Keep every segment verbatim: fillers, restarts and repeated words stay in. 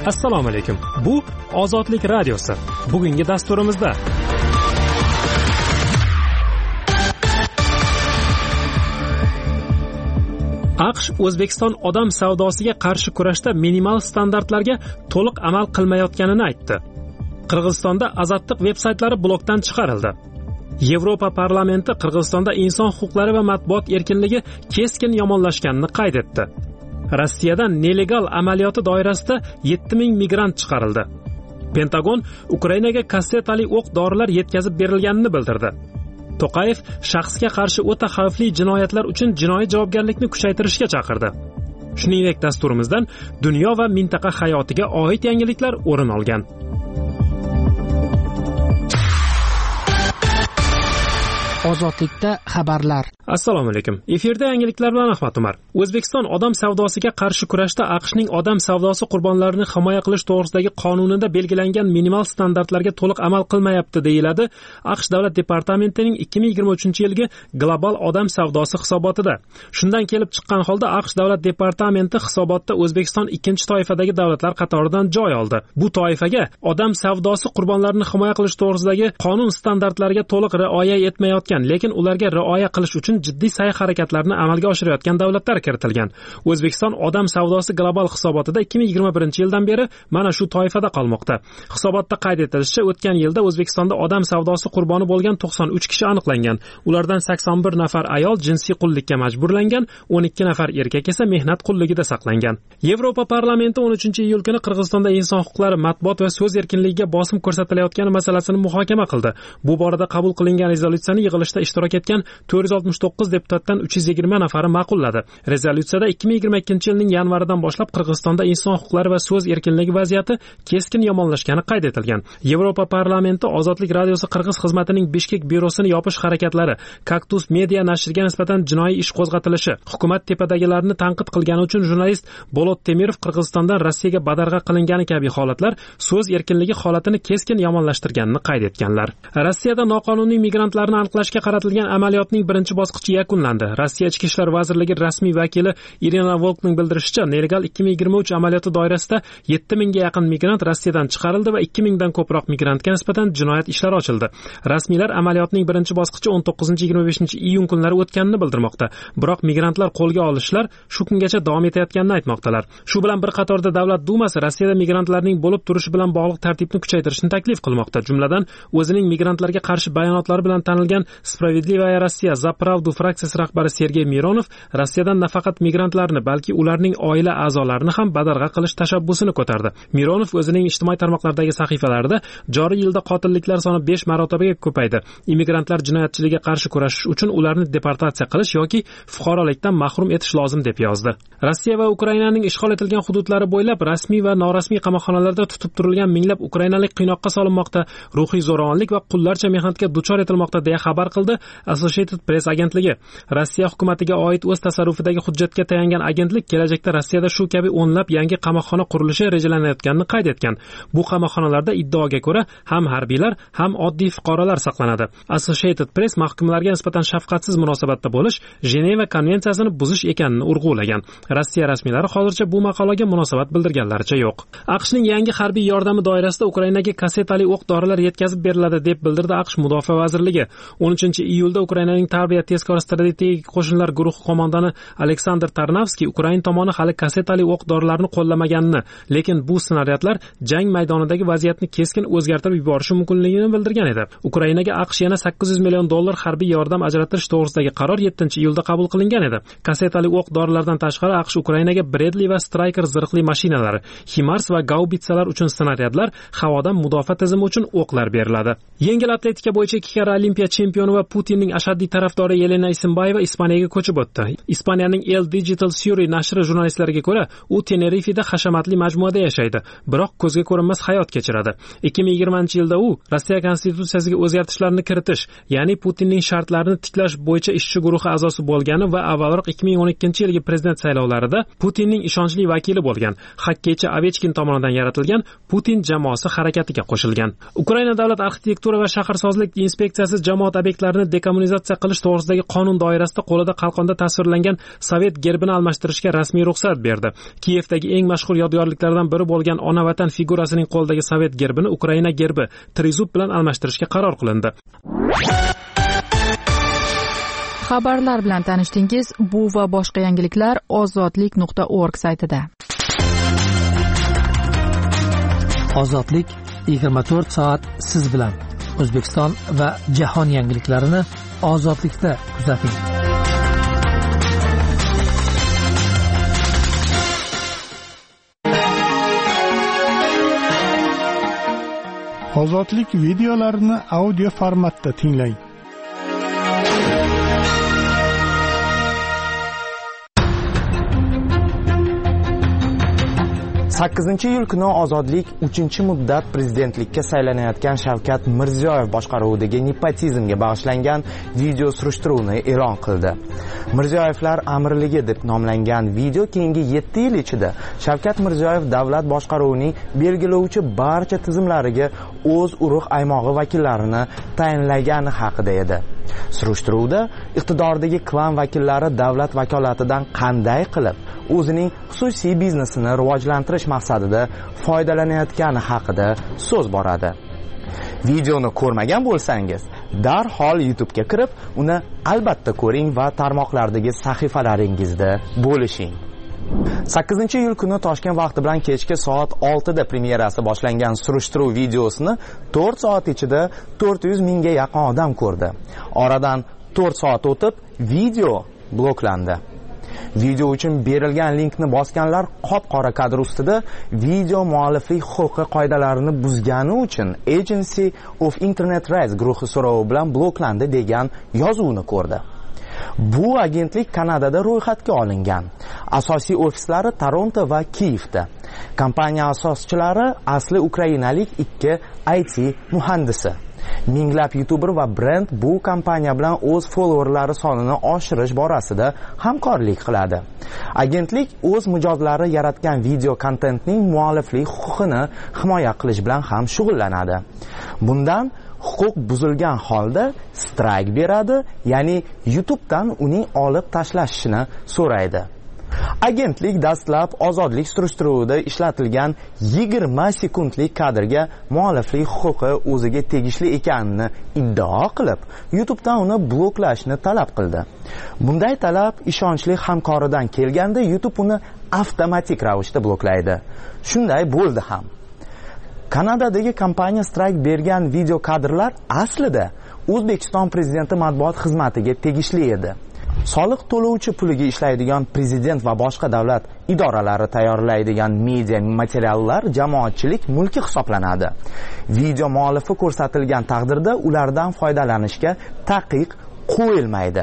Assalomu alaykum. Bu Ozodlik radiosi. Bugungi dasturimizda AQSh O'zbekiston odam savdosiga qarshi kurashda minimal standartlarga to'liq amal qilmayotganini aytdi. Qirg'izistonda Azaddiq veb-saytlari blokdan chiqarildi. Yevropa parlamenti Qirg'izistonda inson huquqlari va matbuot erkinligi keskin yomonlashganini qayd etdi. Rossiyadan nelegal amaliyoti doirasida yetti ming migrant chiqarildi. Pentagon Ukrainaga kassetali o'q-dorilar yetkazib berilganini bildirdi. To'qayev shaxsga qarshi o'ta xavfli jinoyatlar uchun jinoiy javobgarlikni kuchaytirishga chaqirdi. Shuningdek, dasturimizdan dunyo va mintaqa hayotiga oid yangiliklar o'rin olgan. Ozodlikda xabarlar. Assalomu alaykum. Efirda yangiliklar bilan Ahmad Umar. O'zbekiston odam savdosiga qarshi kurashda AQShning odam savdosi qurbonlarini himoya qilish to'g'risidagi qonunida belgilangan minimal standartlarga to'liq amal qilmayapti, deyiladi AQSh Davlat departamentining ikki ming yigirma uchinchi yilgi global odam savdosi hisobotida. Shundan kelib chiqqan holda AQSh Davlat departamenti hisobotda O'zbekiston ikkinchi toifadagi davlatlar qatoridan joy oldi. Bu toifaga odam savdosi qurbonlarini himoya qilish to'g'risidagi qonun standartlariga to'liq rioya etmayotgan, lekin ularga rioya qilish uchun jiddiy sa'y-harakatlarni amalga oshirayotgan davlatlar kiritilgan. O'zbekiston odam savdosi global hisobotida ikki ming yigirma birinchi yildan beri mana shu toifada qolmoqda. Hisobotda qayd etilishicha, o'tgan yilda O'zbekistonda odam savdosi qurboni bo'lgan to'qson uch kishi aniqlangan. Ulardan sakson bir nafar ayol jinsiy qullikka majburlangan, o'n ikki nafar erkak esa mehnat qulligida saqlangan. Yevropa parlamenti o'n uchinchi iyul kuni Qirg'izistonda inson huquqlari, matbuot va so'z erkinligiga bosim ko'rsatilayotgani masalasini muhokama qildi. Bu borada qabul qilingan rezolyutsiyani yig'ilishda ishtirok etgan to'rt yuz oltmish to'qqiz deputatdan uch yuz yigirma nafari ma'qulladi. Rezolyutsiyada ikki ming yigirma ikkinchi yilning yanvaridan boshlab Qirg'izistonda inson huquqlari va so'z erkinligi vaziyati keskin yomonlashgani qayd etilgan. Yevropa parlamenti Ozodlik radiosi Qirg'iz xizmatining Bishkek byurosini yopish harakatlari, Kaktus media nashriga nisbatan jinoiy ish qo'zg'atilishi, hukumat tepadagilarini tanqid qilgani uchun jurnalist Bolot Temirov Qirg'izistondan Rossiyaga badarg'a qilingani kabi holatlar so'z erkinligi holatini keskin yomonlashtirganini qayd etganlar. Rossiyada noqonuniy migrantlarni aniqlashga qaratilgan amaliyotning birinchi bosqichi yakunlandi. Rossiya Ichki ishlar vazirligi rasmiy vakili Irina Volkning bildirishicha, nelegal ikki ming yigirma uch amaliyoti doirasida yetti mingga yaqin migrant Rossiyadan chiqarildi va ikki mingdan ko'proq migrantga nisbatan jinoyat ishlari ochildi. Rasmiylar amaliyotning birinchi bosqichi o'n to'qqizinchi yigirma beshinchi iyun kunlari o'tganini bildirmoqda. Biroq migrantlar qo'lga olishlar shu kungacha davom etayotganini aytmoqdalar. Shu bilan bir qatorda Davlat dumasi Rossiyada migrantlarning bo'lib turishi bilan bog'liq tartibni kuchaytirishni taklif qilmoqda. Jumladan, o'zining migrantlarga qarshi bayonotlari bilan tanilgan Spravedlivaya Rossiya za Pravdu fraksiyasi rahbari Sergey Mironov Rossiyadan nafaqat migrantlarni, balki ularning oila a'zolarini ham badarg'a qilish tashabbusini ko'tardi. Mironov o'zining ijtimoiy tarmoqlardagi sahifalarida joriy yilda qotilliklar soni besh marotabaga ko'paydi. Immigrantlar jinoyatchiligiga qarshi kurashish uchun ularni deportatsiya qilish yoki fuqarolikdan mahrum etish lozim deb yozdi. Rossiya va Ukrainaning ishg'ol etilgan hududlari bo'ylab rasmiy va norasmiy qamoqxonalarda tutib turilgan minglab ukrainalik qiynoqqa solinmoqda, ruhiy zo'ravonlik va qullarcha mehnatga duchor etilmoqda deya xabar qildi Associated Press agentligi. Rossiya hukumatiga oid o'z tasarrufidagi hujjatga tayangan agentlik kelajakda Rossiyada shu kabi o'nlab yangi qamoqxona qurilishi rejalanayotganini qayd etgan. Bu qamoqxonalarda iddaoga ko'ra ham harbiylar, ham oddiy fuqarolar saqlanadi. Associated Press mahkumlarga nisbatan shafqatsiz munosabatda bo'lish Jeneva konvensiyasini buzish ekanini urg'ulagan. Rossiya rasmiylari hozircha bu maqolaga munosabat bildirganlaricha yo'q. AQShning yangi harbiy yordami doirasida Ukrainaga kassetali o'q-dorilar yetkazib beriladi deb bildirdi AQSh Mudofaa vazirligi. o'n uchinchi iyulda Ukrainaning Tarbiya tezkor strategik qo'shinlar guruhi qo'mondoni Aleksandr Tarnavskiy Ukraina tomoni hali kassetali o'q-dorilarni qo'llamaganini, lekin bu snaryadlar jang maydonidagi vaziyatni keskin o'zgartirib yuborishi mumkinligini bildirgan edi. Ukrainaga AQSh yana sakkiz yuz million dollar harbiy yordam ajratish to'g'risidagi qaror yettinchi iyulda qabul qilingan edi. Kassetali o'q-dorilardan tashqari AQSh Ukrainaga Bradley va Striker zirhli mashinalari, HIMARS va gaubitsalar uchun snaryadlar, havodan mudofaa tizimi uchun o'qlar beriladi. Yengil atletika bo'yicha ikki karra Olimpiya chempioni va Putinning ashaddiy tarafdori Yelena Isinbayeva Ispaniyaga ko'chib o'tdi. Ispaniyaning El Digital Suri nashri jurnalistlariga ko'ra, u Tenerifeda hashamatli majmuada yashaydi, biroq ko'zga ko'rinmas hayot kechiradi. ikki ming yigirmanchi yilda u Rossiya konstitutsiyasiga o'zgartishlarni kiritish, ya'ni Putinning shartlarini tiklash bo'yicha ishchi guruhi a'zosi bo'lgani va avvalroq ikki ming o'n ikkinchi yilgi prezident saylovlarida Putinning ishonchli vakili bo'lgan. Xokkeychi Ovechkin tomonidan yaratilgan Putin jamoasi harakatiga qo'shilgan. Ukraina davlat arxitektura va shaharsozlik inspeksiyasi jamoat obyektlari yangiliklarni dekommunizatsiya qilish to'g'risidagi qonun doirasida qo'lida qalqonda tasvirlangan sovet gerbini almashtirishga rasmiy ruxsat berdi. Kiyevdagi eng mashhur yodgorliklardan biri bo'lgan ona vatan figurasining qo'lidagi sovet gerbini Ukraina gerbi trizub bilan almashtirishga qaror qilindi. Xabarlar bilan tanishdingiz. Bu va boshqa yangiliklar ozodlik nuqta org saytida. Ozodlik yigirma to'rt soat siz bilan. O'zbekiston va jahon yangiliklarini ozodlikda kuzating. Ozodlik videolarini audio formatda tinglang. sakkizinchi iyul kuni Ozodlik uchinchi muddat prezidentlikka saylanayotgan Shavkat Mirziyoyev boshqaruvidagi nepotizmga bag'ishlangan video surishtiruvni e'lon qildi. Mirziyoyevlar amirligi deb nomlangan video keyingi yetti yil ichida Shavkat Mirziyoyev davlat boshqaruvining belgilovchi barcha tizimlariga o'z urug' aymog'i vakillarini tayinlagani haqida edi. Surishtiruvda iqtidordagi klan vakillari davlat vakolatidan qanday qilib o'zining xususiy biznesini rivojlantirish maqsadida foydalanayotgani haqida so'z boradi. Videoni ko'rmagan bo'lsangiz, darhol YouTube ga kirib, uni albatta ko'ring va tarmoqlardagi sahifalaringizda bo'lishing. sakkizinchi iyul kuni Toshkent vaqti bilan kechki soat oltida premyerasi boshlangan surishtiruv videosini to'rt soat ichida to'rt yuz mingga yaqin odam ko'rdi. Oradan to'rt soat o'tib video bloklandi. Video uchun berilgan linkni bosganlar qop-qora kadr ustida video mualliflik huquqi qoidalarini buzgani uchun Agency of Internet Rights guruhi so'rovi bilan bloklandi degan yozuvni ko'rdi. Bu agentlik Kanadada ro'yxatga olingan. Asosiy ofislari Toronto va Kiyevda. Kompaniya asoschilari asli ukrainalik ikki I T muhandisi. Minglab YouTuber va brend bu kompaniya bilan o'z followerlari sonini oshirish borasida hamkorlik qiladi. Agentlik o'z mijozlari yaratgan video kontentning mualliflik huquqini himoya qilish bilan ham shug'ullanadi. Bundan huquq buzilgan holda strike beradi, ya'ni YouTubedan uning olib tashlashini so'raydi. Agentlik dastlab ozodlik surishtiruvida ishlatilgan yigirma sekundlik kadrga mualliflik huquqi o'ziga tegishli ekanini iddao qilib, YouTubedan uni bloklashni talab qildi. Bunday talab ishonchli hamkoridan kelganda YouTube uni avtomatik ravishda bloklaydi. Shunday bo'ldi ham. Kanadadagi kompaniya strike bergan video kadrlar aslida O'zbekiston prezidenti matbuot xizmatiga tegishli edi. Soliq to'lovchi puliga ishlaydigan prezident va boshqa davlat idoralari tayyorlaydigan media materiallar jamoatchilik mulki hisoblanadi. Video muallifi ko'rsatilgan taqdirda ulardan foydalanishga taqiq qo'yilmaydi.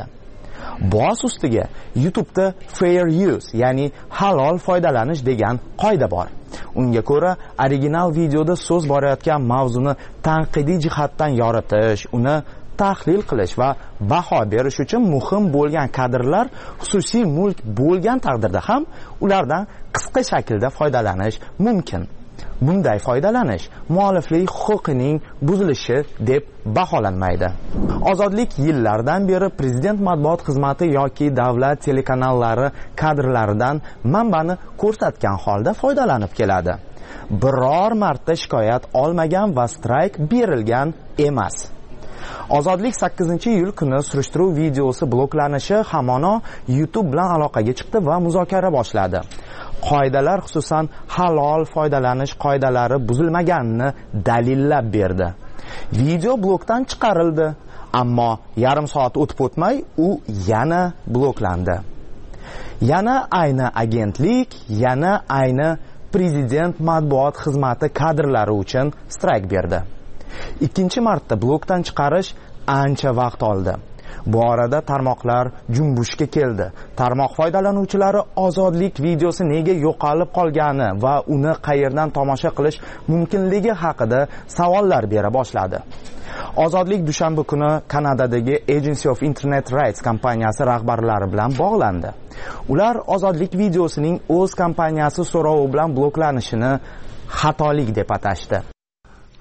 Boz ustiga YouTube'da fair use, ya'ni halol foydalanish degan qoida bor. Unga ko'ra, original videoda so'z borayotgan mavzuni tanqidiy jihatdan yoritish, uni tahlil qilish va baho berish uchun muhim bo'lgan kadrlar xususiy mulk bo'lgan taqdirda ham ulardan qisqa shaklda foydalanish mumkin. Bunday foydalanish mualliflik huquqining buzilishi deb baholanmaydi. Ozodlik yillardan beri prezident matbuot xizmati yoki davlat telekanallari kadrlaridan manbani ko'rsatgan holda foydalanib keladi. Biror marta shikoyat olmagan va strike berilgan emas. Ozodlik sakkizinchi iyul kuni surishtiruv videosi bloklanishi hamono YouTube bilan aloqaga chiqdi va muzokara boshladi. Qoidalar, xususan halol foydalanish qoidalari buzilmaganini dalillab berdi. Video blokdan chiqarildi, ammo yarim soat o'tib o'tmay u yana bloklandi. Yana ayni agentlik, yana ayni prezident matbuot xizmati kadrlari uchun strike berdi. Ikkinchi marta blokdan chiqarish ancha vaqt oldi. Bu orada tarmoqlar junbushga keldi. Tarmoq foydalanuvchilari ozodlik videosi nega yo'qolib qolgani va uni qayerdan tomosha qilish mumkinligi haqida savollar bera boshladi. Ozodlik dushanba kuni Kanadadagi Agency of Internet Rights kompaniyasi rahbarlari bilan bog'landi. Ular ozodlik videosining o'z kompaniyasi so'rovi bilan bloklanishini xatolik deb atashdi.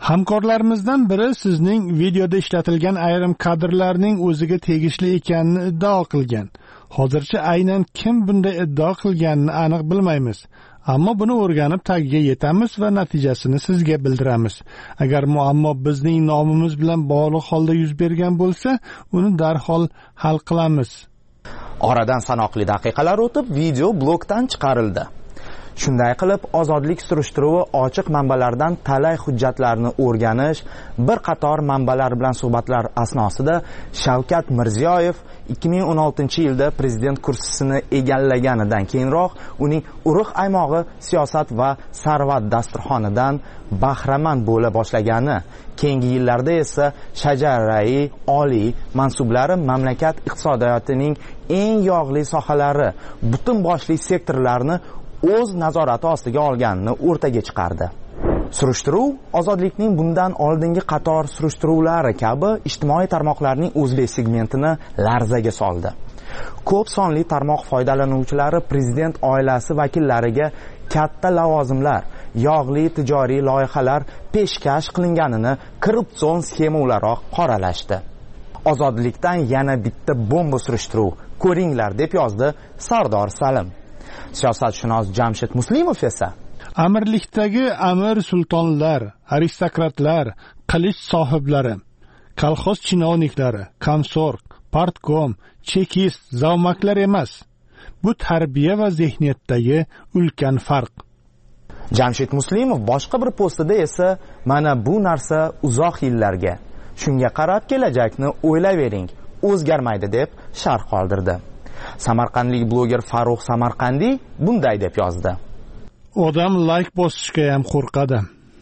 Hamkorlarimizdan biri sizning videoda ishlatilgan ayrim kadrlarning o'ziga tegishli ekanini iddao qilgan. Hozircha aynan kim bunday iddao qilganini aniq bilmaymiz. Ammo buni o'rganib tagiga yetamiz va natijasini sizga bildiramiz. Agar muammo bizning nomimiz bilan bog'liq holda yuz bergan bo'lsa, uni darhol hal qilamiz. Oradan sanoqli daqiqalar o'tib, video blokdan chiqarildi. Shunday qilib, ozodlik surishtiruvi ochiq manbalardan talay hujjatlarni o'rganish, bir qator manbalar bilan suhbatlar asnosida Shavkat Mirziyoyev ikki ming o'n oltinchi yilda prezident kursisini egallaganidan keyinroq uning urug' aymog'i siyosat va sarvat dasturxonidan bahramand bo'la boshlagani, keyingi yillarda esa shajarai oliy mansublari mamlakat iqtisodiyotining eng yog'li sohalari, butun boshli sektorlarni o'z nazorati ostiga olganini o'rtaga chiqardi. Surishtiruv ozodlikning bundan oldingi qator surishtiruvlari kabi ijtimoiy tarmoqlarning o'zbek segmentini larzaga soldi. Ko'p sonli tarmoq foydalanuvchilari prezident oilasi vakillariga katta lavozimlar, yog'li tijoriy loyihalar peshkash qilinganini korrupsion sxema o'laroq qoralashdi. Ozodlikdan yana bitta bomba surishtiruv ko'ringlar deb yozdi Sardor Salim. Siyosatshunos Jamshid Muslimov esa amirlikdagi amir sultonlar, aristokratlar, qilich sohiblari, kolxoz chinovniklari, komsorg, partkom, chekist, zavmaklar emas. Bu tarbiya va zehniyatdagi ulkan farq. Jamshid Muslimov boshqa bir postida esa mana bu narsa uzoq yillarga, shunga qarab kelajakni o'ylayvering, o'zgarmaydi deb sharh qoldirdi. Samarqandlik bloger Farruh Samarqandiy bunday deb yozdi. Odam like bosishga ham qo'rqadi.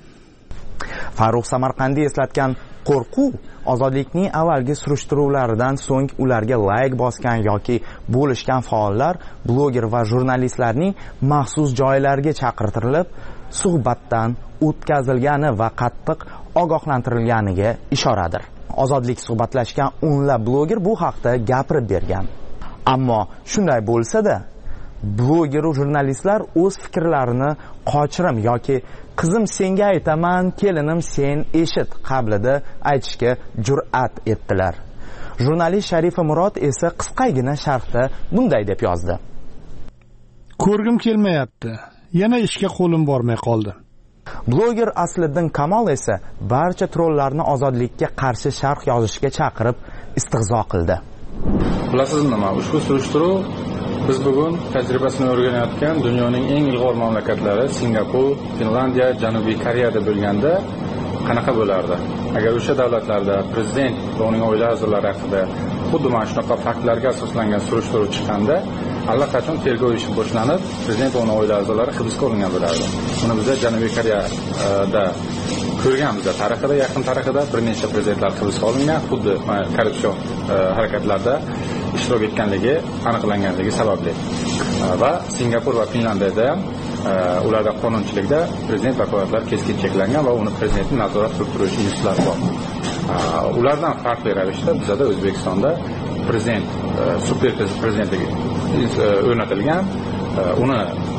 Farruh Samarqandiy eslatgan qo'rquv ozodlikning avvalgi surishtiruvlaridan so'ng ularga like bosgan yoki bo'lishgan faollar, bloger va jurnalistlarning maxsus joylarga chaqirtirilib, suhbatdan o'tkazilgani va qattiq ogohlantirilganiga ishoradir. Ozodlik suhbatlashgan o'nlab bloger bu haqda gapirib bergan. Ammo shunday bo'lsa-da, bloger va jurnalistlar o'z fikrlarini qochirim yoki qizim senga aytaman, kelinim sen eshit qablida aytishga jur'at etdilar. Jurnalist Sharifa Murod esa qisqagina sharhda bunday deb yozdi. Ko'rgim kelmayapti. Yana ishga qo'lim bormay qoldi. Bloger Asliddin Kamol esa barcha trollarni ozodlikka qarshi sharh yozishga chaqirib istihzo qildi. Bilasizmi nima? Ushbu surishtiruv biz bugun tajribasini o'rganayotgan dunyoning eng ilg'or mamlakatlari Singapur, Finlandiya, Janubiy Koreyada bo'lganda qanaqa bo'lardi? Agar o'sha davlatlarda prezident va uning oila a'zolari haqida xuddi mana shunaqa faktlarga asoslangan surishtiruv chiqqanda, allaqachon tergov ishi boshlanib, prezident va uning oila a'zolari hibsga olingan bo'lardi. Buni biz Janubiy Koreyada ko'rganmiz. Tarixida, yaqin tarixida bir nechta prezidentlar hibsga olingan, xuddi korrupsion harakatlarda ishtirok etganligi aniqlanganligi sababli. Va Singapur va Finlandiyada ham ularda qonunchilikda prezident vakolatlari keskin cheklangan va uni prezidentning nazorat qilib turish institutlari bor. Ulardan farqli ravishda bizda O'zbekistonda prezident super prezidentligi o'rnatilgan, uni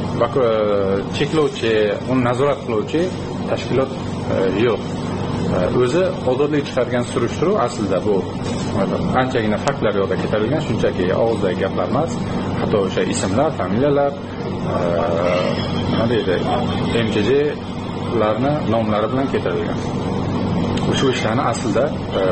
cheklovchi, uni nazorat qiluvchi tashkilot yo'q. O'zi ozodlik chiqargan surishtiruv aslida bu anchagina faktlar yo'lda ketarilgan, shunchaki og'izdagi gaplar emas, hatto o'sha ismlar, familiyalar, nima deydi, M J J'larni nomlari bilan ketarilgan. Shu ishlarni aslida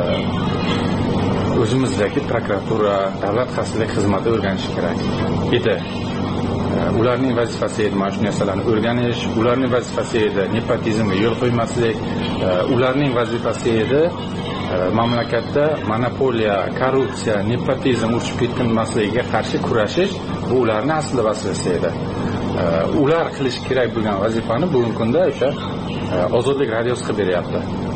o'zimizdagi prokuratura, davlat xavfsizlik xizmati o'rganishi kerak edi. Ularning vazifasi edi mana shu narsalarni o'rganish, ularning vazifasi edi nepotizmga yo'l qo'ymaslik, ularning vazifasi edi mamlakatda monopoliya, korrupsiya, nepotizm urchib ketmasligiga qarshi kurashish, bu ularning aslida vazifasi edi. Ular qilish kerak bo'lgan vazifani bugungi kunda o'sha ozodlik radiosi qilib beryapti.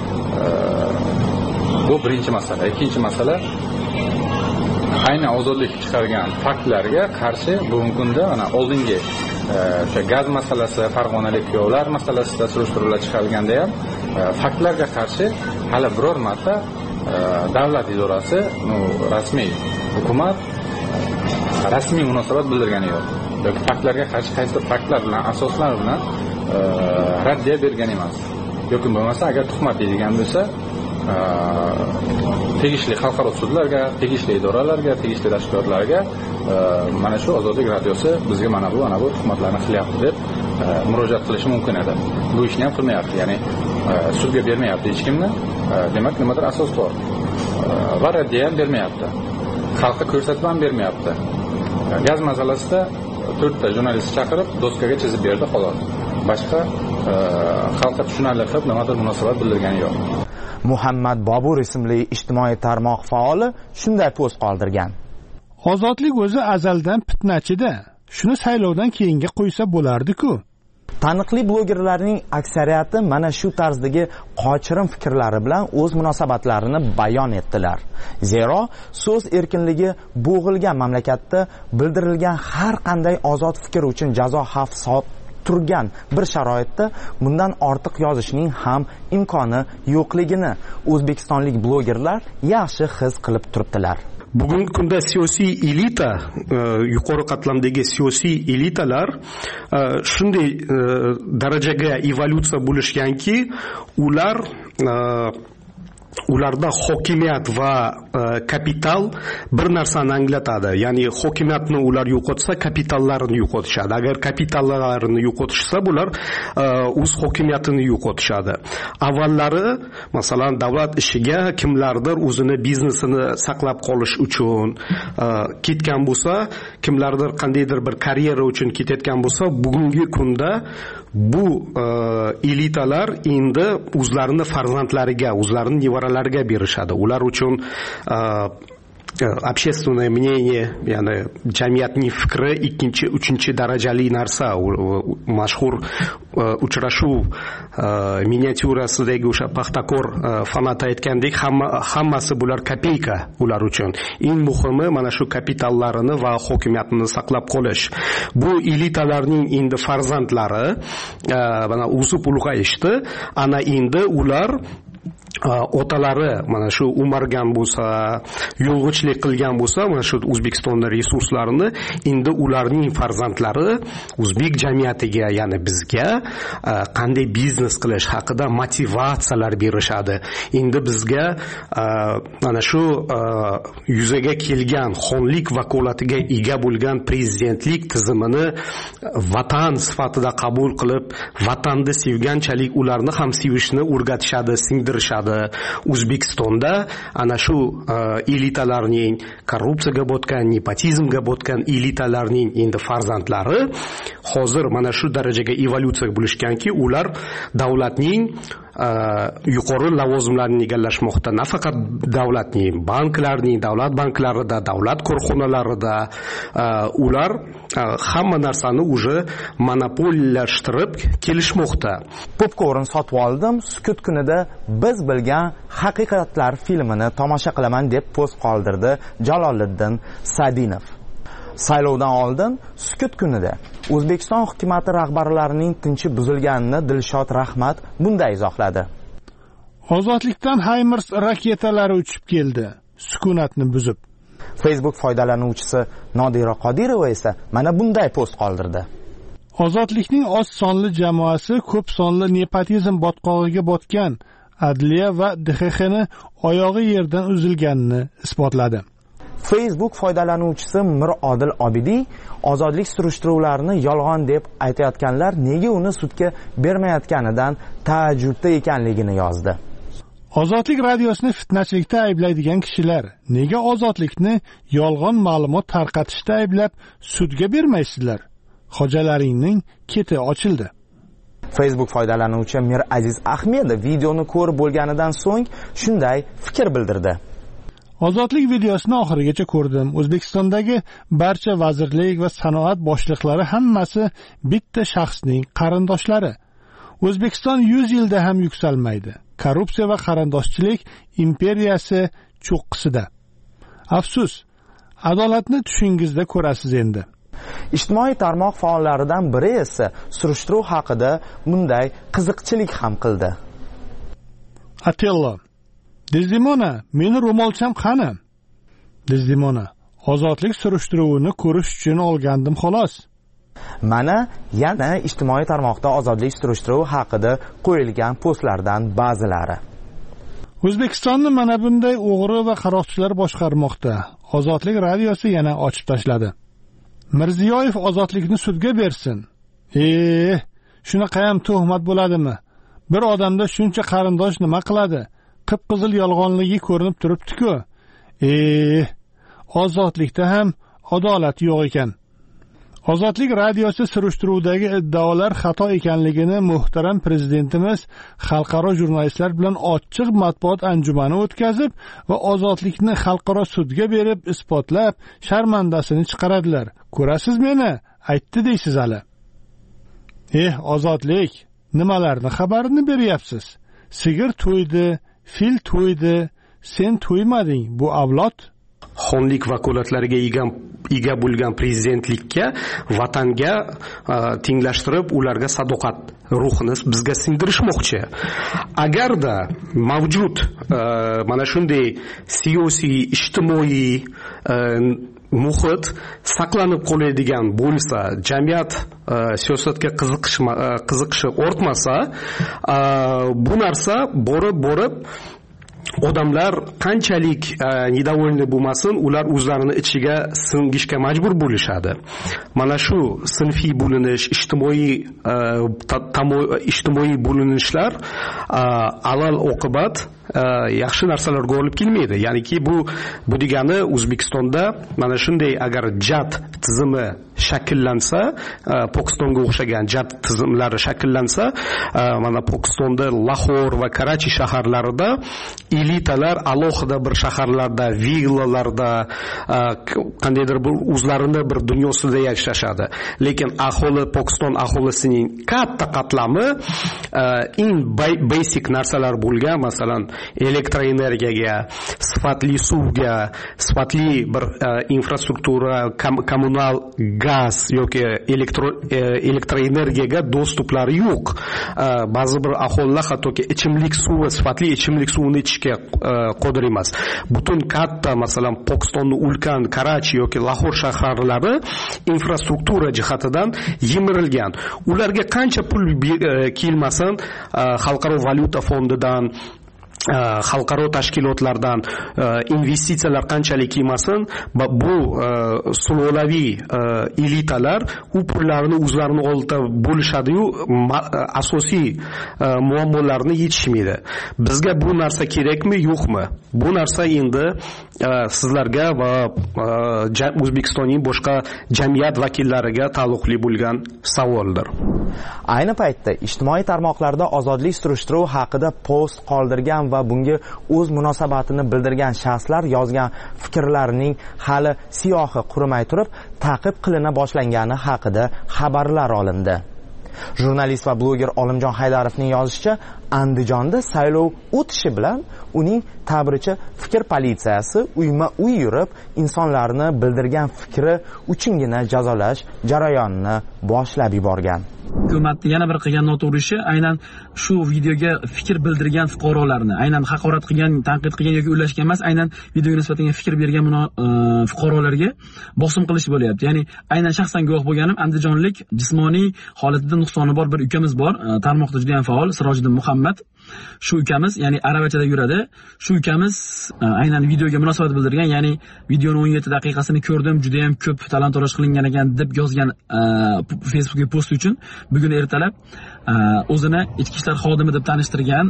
Bu birinchi masala. Ikkinchi masala, aynan ozodlik chiqargan faktlarga qarshi bugungi kunda mana oldingi o'sha gaz masalasi, farg'onalik kuyovlar masalasida surishtiruvlar chiqarilganda ham faktlarga qarshi hali biror marta davlat idorasi, rasmiy hukumat rasmiy munosabat bildirgani yo'q. Yoki faktlarga qarshi qaysi faktlar bilan, asoslar bilan raddiya bergan emas. yoki bo'lmasa agar tuhmat deydigan bo'lsa tegishli xalqaro sudlarga, tegishli idoralarga, tegishli tashkilotlarga mana shu Ozodlik radiosi bizga mana bu mana bu tuhmatlarni qilyapti deb murojaat qilishi mumkin edi. Bu ishni ham qilmayapti, ya'ni sudga bermayapti hech kimni. Demak, nimadir asos bor. Va raddiya ham bermayapti. Xalqqa ko'rsatma ham bermayapti. Gaz masalasida to'rtta jurnalist chaqirib doskaga chizib berdi xolos. Boshqa xalqqa tushunarli qilib nimadir munosabat bildirgani yo'q. Muhammad Bobur ismli ijtimoiy tarmoq faoli shunday post qoldirgan. Ozodlik o'zi azaldan fitnachi-da. Shuni saylovdan keyinga qo'ysa bo'lardi-ku. Taniqli blogerlarning aksariyati mana shu tarzdagi qochirim fikrlari bilan o'z munosabatlarini bayon etdilar. Zero so'z erkinligi bo'g'ilgan mamlakatda bildirilgan har qanday ozod fikr uchun jazo xavf solib turgan bir sharoitda bundan ortiq yozishning ham imkoni yo'qligini o'zbekistonlik blogerlar yaxshi his qilib turibdilar. Bugungi kunda siyosiy elita, yuqori qatlamdagi siyosiy elitalar shunday darajaga evolyutsiya bo'lishganki, ular ularda hokimiyat va kapital bir narsani anglatadi. Ya'ni hokimiyatni ular yo'qotsa, kapitallarini yo'qotishadi. Agar kapitallarini yo'qotishsa, bular o'z hokimiyatini yo'qotishadi. Avvallari, masalan, davlat ishiga kimlardir o'zini biznesini saqlab qolish uchun ketgan bo'lsa, kimlardir qandaydir bir karyera uchun ketayotgan bo'lsa, bugungi kunda bu elitalar endi o'zlarini farzandlariga, o'zlarini nevaralariga berishadi. Ular uchun общественное мнение, ya'ni jamiyatning fikri ikkinchi, uchinchi darajali narsa. Mashhur uchrashuv miniatyurasidagi o'sha Paxtakor fanat aytgandek, hamma hammasi bular kopeyka ular uchun. Eng muhimi mana shu kapitallarini va hokimiyatini saqlab qolish. Bu elitalarning endi farzandlari mana o'sib ulg'ayishdi. Ana endi ular otalari mana shu umargan bo'lsa, yo'lg'ichlik qilgan bo'lsa, mana shu O'zbekistonning resurslarini endi ularning farzandlari o'zbek jamiyatiga, ya'ni bizga qanday biznes qilish haqida motivatsiyalar berishadi. Endi bizga mana shu yuzaga kelgan xonlik vakolatiga ega bo'lgan prezidentlik tizimini vatan sifatida qabul qilib, vatanni sevganchalik ularni ham sevishni o'rgatishadi, singdirishadi. O'zbekistonda ana shu elitalarning korrupsiyaga botgan, nepotizmga botgan elitalarning endi farzandlari hozir mana shu darajaga evolyutsiya bo'lishganki, ular davlatning yuqori lavozimlarini egallashmoqda. Nafaqat davlatning, banklarning, davlat banklarida, davlat korxonalarida ular hamma narsani уже monopoliyalashtirib kelishmoqda. Popcorn sotib oldim, sukut kunida biz bilgan haqiqatlar filmini tomosha qilaman deb post qoldirdi Jaloliddin Sadinov. Saylovdan oldin sukut kunida O'zbekiston hukumatı rahbarlarining tinchi buzilganini Dilshod Rahmat bunday izohladi. Ozodlikdan Haymars raketalari uchib keldi, sukunatni buzib. Facebook foydalanuvchisi Nodira Qodirova esa mana bunday post qoldirdi. Ozodlikning oz sonli jamoasi ko'p sonli nepotizm botqog'iga botgan adliya va D X X'ni oyog'i yerdan uzilganini isbotladi. Facebook foydalanuvchisi Mirodil Obidiy ozodlik surishtiruvlarini yolg'on deb aytayotganlar nega uni sudga bermayotganidan taajjubda ekanligini yozdi. Ozodlik radiosini fitnachilikda ayblaydigan kishilar nega ozodlikni yolg'on ma'lumot tarqatishda ayblab sudga bermaysizlar? Hojalaringning keti ochildi. Facebook foydalanuvchi Miraziz Ahmedov videoni ko'rib bo'lganidan so'ng shunday fikr bildirdi. Ozodlik videosini oxirigacha ko'rdim. O'zbekistondagi barcha vazirlik va sanoat boshliqlari hammasi bitta shaxsning qarindoshlari. O'zbekiston yuz yilda ham yuksalmaydi. Korrupsiya va qarindoshchilik imperiyasi cho'qqisida. Afsus, adolatni tushingizda ko'rasiz endi. Ijtimoiy tarmoq faollaridan biri esa surishtiruv haqida bunday qiziqchilik ham qildi. Atello: Desdemona, meni ro'molcham qani? Desdemona: ozodlik surishtiruvini ko'rish uchun olgandim xolos. Mana yana ijtimoiy tarmoqda ozodlik surishtiruvi haqida qo'yilgan postlardan ba'zilari. O'zbekistonni mana bunday o'g'ri va qaroqchilar boshqarmoqda. Ozodlik radiosi yana ochib tashladi. Mirziyoyev ozodlikni sudga bersin. E, shunaqa ham tuhmat bo'ladimi? Bir odamda shuncha qarindosh nima qiladi? Qip-qizil yolg'onligi ko'rinib turibdi-ku. E, ozodlikda ham adolat yo'q ekan. Ozodlik radiosi surishtiruvdagi iddaolar xato ekanligini muhtaram prezidentimiz xalqaro jurnalistlar bilan ochiq matbuot anjumani o'tkazib va ozodlikni xalqaro sudga berib isbotlab sharmandasini chiqaradilar. Ko'rasiz meni, aytdi deysiz hali. Eh, ozodlik, nimalarni xabarini beryapsiz? Sigir to'ydi, fil to'ydi, sen to'ymading, bu avlod. Xonlik vakolatlariga ega ega bo'lgan prezidentlikka, vatanga tenglashtirib, ularga sadoqat ruhini bizga singdirishmoqchi. Agarda mavjud mana shunday siyosiy, ijtimoiy muhit saqlanib qoladigan bo'lsa, jamiyat siyosatga qiziqish qiziqishi ortmasa, bu narsa borib borib odamlar qanchalik недовольны bo'lmasin, ular o'zlarini ichiga singishga majbur bo'lishadi. Mana shu sinfiy bo'linish, ijtimoiy ijtimoiy bo'linishlar alal oqibat yaxshi narsalarga olib kelmaydi. Ya'niki bu bu degani O'zbekistonda mana shunday agar jat tizimi shakllansa, Pokistonga o'xshagan jat tizimlari shakllansa, mana Pokistonda Lahor va Karachi shaharlarida elitalar alohida bir shaharlarda, villalarda qandaydir bir o'zlarini bir dunyosida yashashadi. Lekin aholi, Pokiston aholisining katta qatlami eng basic narsalar bo'lgan, masalan, elektroenergiyaga, sifatli suvga, sifatli bir infrastruktura, kommunal gaz yoki elektroenergiyaga dostuplari yo'q. Ba'zi bir aholilar hattoki ichimlik suvi, sifatli ichimlik suvini ichishga qodir emas. Butun katta, masalan, Pokistonning ulkan Karachi yoki Lahor shaharlari infrastruktura jihatidan yemirilgan. Ularga qancha pul kelmasin, xalqaro valyuta fondidan, xalqaro tashkilotlardan investitsiyalar qanchalik kelmasin, bu sulolaviy elitalar u pullarni o'zlarini oldida bo'lishadi-yu, asosiy muammolarni yechishmaydi. Bizga bu narsa kerakmi, yo'qmi? Bu narsa endi sizlarga va O'zbekistonning boshqa jamiyat vakillariga taalluqli bo'lgan savoldir. Ayni paytda ijtimoiy tarmoqlarda ozodlik surishtiruvi haqida post qoldirgan va bunga o'z munosabatini bildirgan shaxslar yozgan fikrlarining hali siyohi qurimay turib ta'qib qilina boshlangani haqida xabarlar olindi. Jurnalist va bloger Olimjon Haydarovning yozishicha, Andijonda saylov o'tishi bilan uning ta'biricha fikr politsiyasi uyma-uy yurib, insonlarni bildirgan fikri uchungina jazolash jarayonini boshlab yuborgan. Hukumatning yana bir qilgan noto'g'ri ishi aynan shu videoga fikr bildirgan fuqarolarni, aynan haqorat qilgan, tanqid qilgan yoki ulashgan emas, aynan videoga nisbatan fikr bergan fuqarolarga bosim qilish bo'lyapti. Ya'ni aynan shaxsan guvoh bo'lganim, andijonlik jismoniy holatida nuqsoni bor bir ukamiz bor, tarmoqda juda ham faol, Sirojiddin Muhammad. Shu ukamiz, ya'ni aravachada yuradi. Shu ukamiz aynan videoga munosabat bildirgan, ya'ni videoning o'n yetti daqiqasini ko'rdim, juda ham ko'p talon-toroj qilingan ekan deb yozgan Facebook'ga post uchun bugun ertalab o'zini ichki ishlar xodimi deb tanishtirgan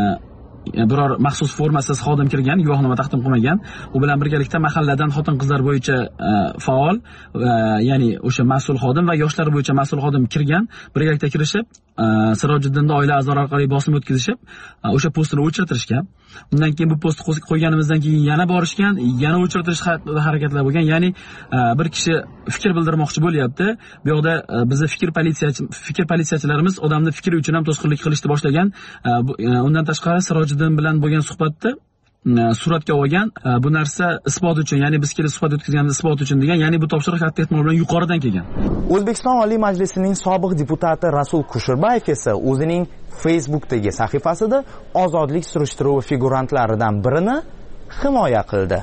biror maxsus formasiz xodim kirgan, guvohnoma taqdim qilmagan. U bilan birgalikda mahalladan xotin-qizlar bo'yicha faol, ya'ni o'sha mas'ul xodim va yoshlar bo'yicha mas'ul xodim kirgan, birgalikda kirishib, Sirojiddinning oila a'zolari orqali bosim o'tkazishib, o'sha postini o'chirtirishgan. Undan keyin bu postni qo'yganimizdan keyin yana borishgan, yana o'chirtirish harakatlar bo'lgan. Ya'ni bir kishi fikr bildirmoqchi bo'lyapti. Bu yoqda bizning fikr politsiyachi fikr politsiyachilarimiz odamni fikri uchun ham to'sqinlik qilishni boshlagan. Undan tashqari Sirojiddin bilan bo'lgan suhbatda suratga olgan, bu narsa isbot uchun, ya'ni biz kelib suhbat o'tkazganimiz isbot uchun degan, ya'ni bu topshiriq katta ehtimol bilan yuqoridan kelgan. O'zbekiston Oliy Majlisining sobiq deputati Rasul Kushurbayev esa o'zining Facebook'dagi sahifasida ozodlik surishtiruvi figurantlaridan birini himoya qildi.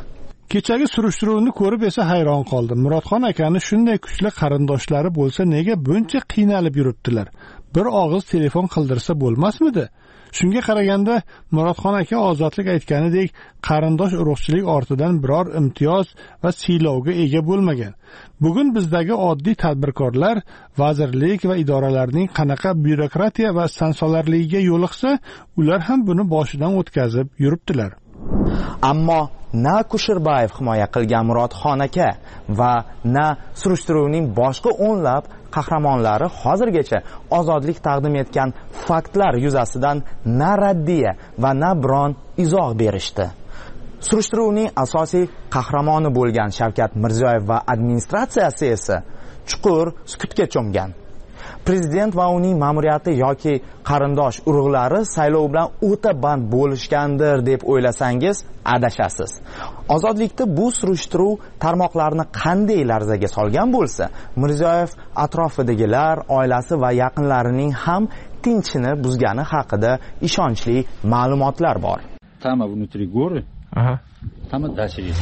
Kechagi surishtiruvni ko'rib esa hayron qoldim. Murodxon akani shunday kuchli qarindoshlari bo'lsa, nega buncha qiynalib yuribdilar? Bir og'iz telefon qildirsa bo'lmasmidi? Shunga qaraganda Murodxon aka Ozodlik aytganidek, qarindosh urug'chilik ortidan biror imtiyoz va siylovga ega bo'lmagan. Bugun bizdagi oddiy tadbirkorlar vazirlik va idoralarning qanaqa byurokratiya va sansolarligiga yo'liqsa, ular ham buni boshidan o'tkazib yuribdilar. Ammo na Kusherbayev himoya qilgan Murodxon aka va na surishtiruvning boshqa o'nlab qahramonlari hozirgacha Ozodlik taqdim etgan faktlar yuzasidan na raddiya va na biron izoh berishdi. Surishtiruvning asosiy qahramoni bo'lgan Shavkat Mirziyoyev va administratsiyasi esa chuqur sukutga cho'mgan. Prezident va uning ma'muriyati yoki qarindosh urug'lari saylov bilan o'ta band bo'lishgandir deb o'ylasangiz adashasiz. Ozodlikda bu surishtiruv tarmoqlarini qanday larzaga solgan bo'lsa, Mirziyoyev atrofidagilar, oilasi va yaqinlarining ham tinchini buzgani haqida ishonchli ma'lumotlar bor. Tama внутри горы. Aha. Tama dashiri.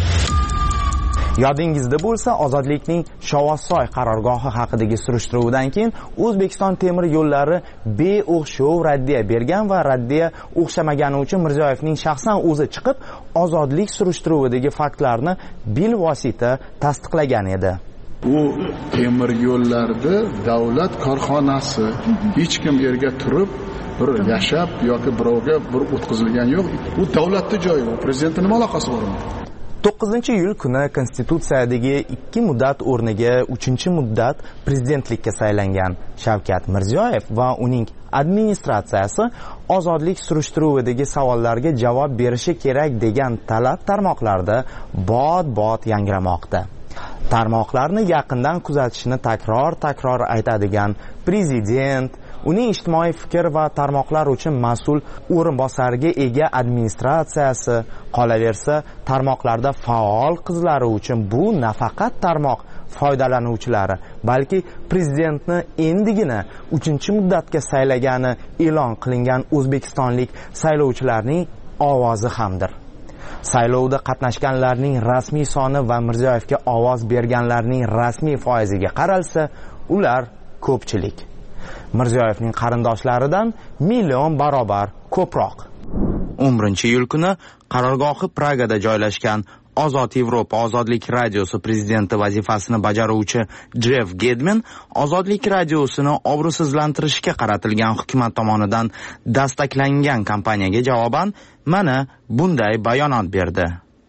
Yodingizda bo'lsa, Ozodlikning Shovvozsoy qarorgohi haqidagi surishtiruvdan keyin O'zbekiston temir yo'llari beo'xshov raddiya bergan va raddiya o'xshamagani uchun Mirziyoyevning shaxsan o'zi chiqib, Ozodlik surishtiruvidagi faktlarni bilvosita tasdiqlagan edi. U temir yo'llarda davlat korxonasi, hech kim yerga turib bir yashab yoki birovga bir o'tkazilgan yo'q. U davlatning joyi, u prezidentning nima aloqasi bor? to'qqizinchi iyul kuni Konstitutsiyadagi ikki muddat o'rniga uchinchi muddat prezidentlikka saylangan Shavkat Mirziyoyev va uning administratsiyasi Ozodlik surishtiruvidagi savollarga javob berishi kerak degan talab tarmoqlarda bot-bot yangramoqda. Tarmoqlarni yaqindan kuzatishni takror-takror aytadigan prezident, uning ijtimoiy fikr va tarmoqlar uchun mas'ul o'rinbosariga ega administratsiyasi, qolaversa tarmoqlarda faol qizlari uchun bu nafaqat tarmoq foydalanuvchilari, balki prezidentni endigina uchinchi muddatga saylagani e'lon qilingan o'zbekistonlik saylovchilarning ovozi hamdir. Saylovda qatnashganlarning rasmiy soni va Mirziyoyevga ovoz berganlarning rasmiy foiziga qaralsa, ular ko'pchilik. Mirziyoyevning qarindoshlaridan million barobar ko'proq. o'n birinchi iyul kuni qarorgohi Pragada joylashgan Ozod Yevropa Ozodlik radiosi prezidenti vazifasini bajaruvchi Jeff Gedman Ozodlik radiosini obro'sizlantirishga qaratilgan hukumat tomonidan dastaklangan kampaniyaga javoban mana bunday bayonot berdi.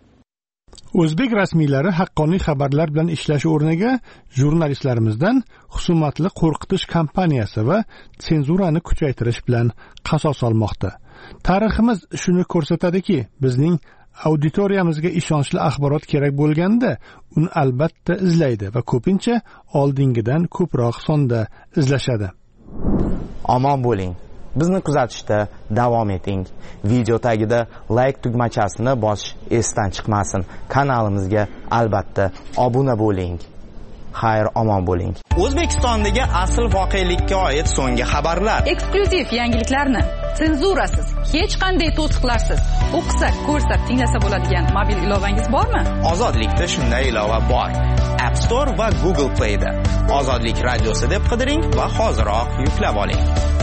O'zbek rasmiylari haqqoniy xabarlar bilan ishlash o'rniga jurnalistlarimizdan husumatli qo'rqitish kampaniyasi va senzurani kuchaytirish bilan qasos olmoqda. Tariximiz shuni ko'rsatadiki, bizning auditoriyamizga ishonchli axborot kerak bo'lganda, uni albatta izlaydi va ko'pincha oldingidan ko'proq sonda izlashadi. Omon bo'ling. Bizni kuzatishda davom eting. Video tagida like tugmachasini bosish esdan chiqmasin. Kanalimizga albatta obuna bo'ling. Xayr, omon bo'ling. O'zbekistondagi asl voqelikka oid so'nggi xabarlar. Eksklyuziv yangiliklarni senzurasiz, hech qanday to'siqlarsiz o'qisak, ko'rsak, tinglasa bo'ladigan mobil ilovangiz bormi? Ozodlikda shunday ilova bor. App Store va Google Play da. Ozodlik radiosi deb qidiring va hoziroq yuklab oling.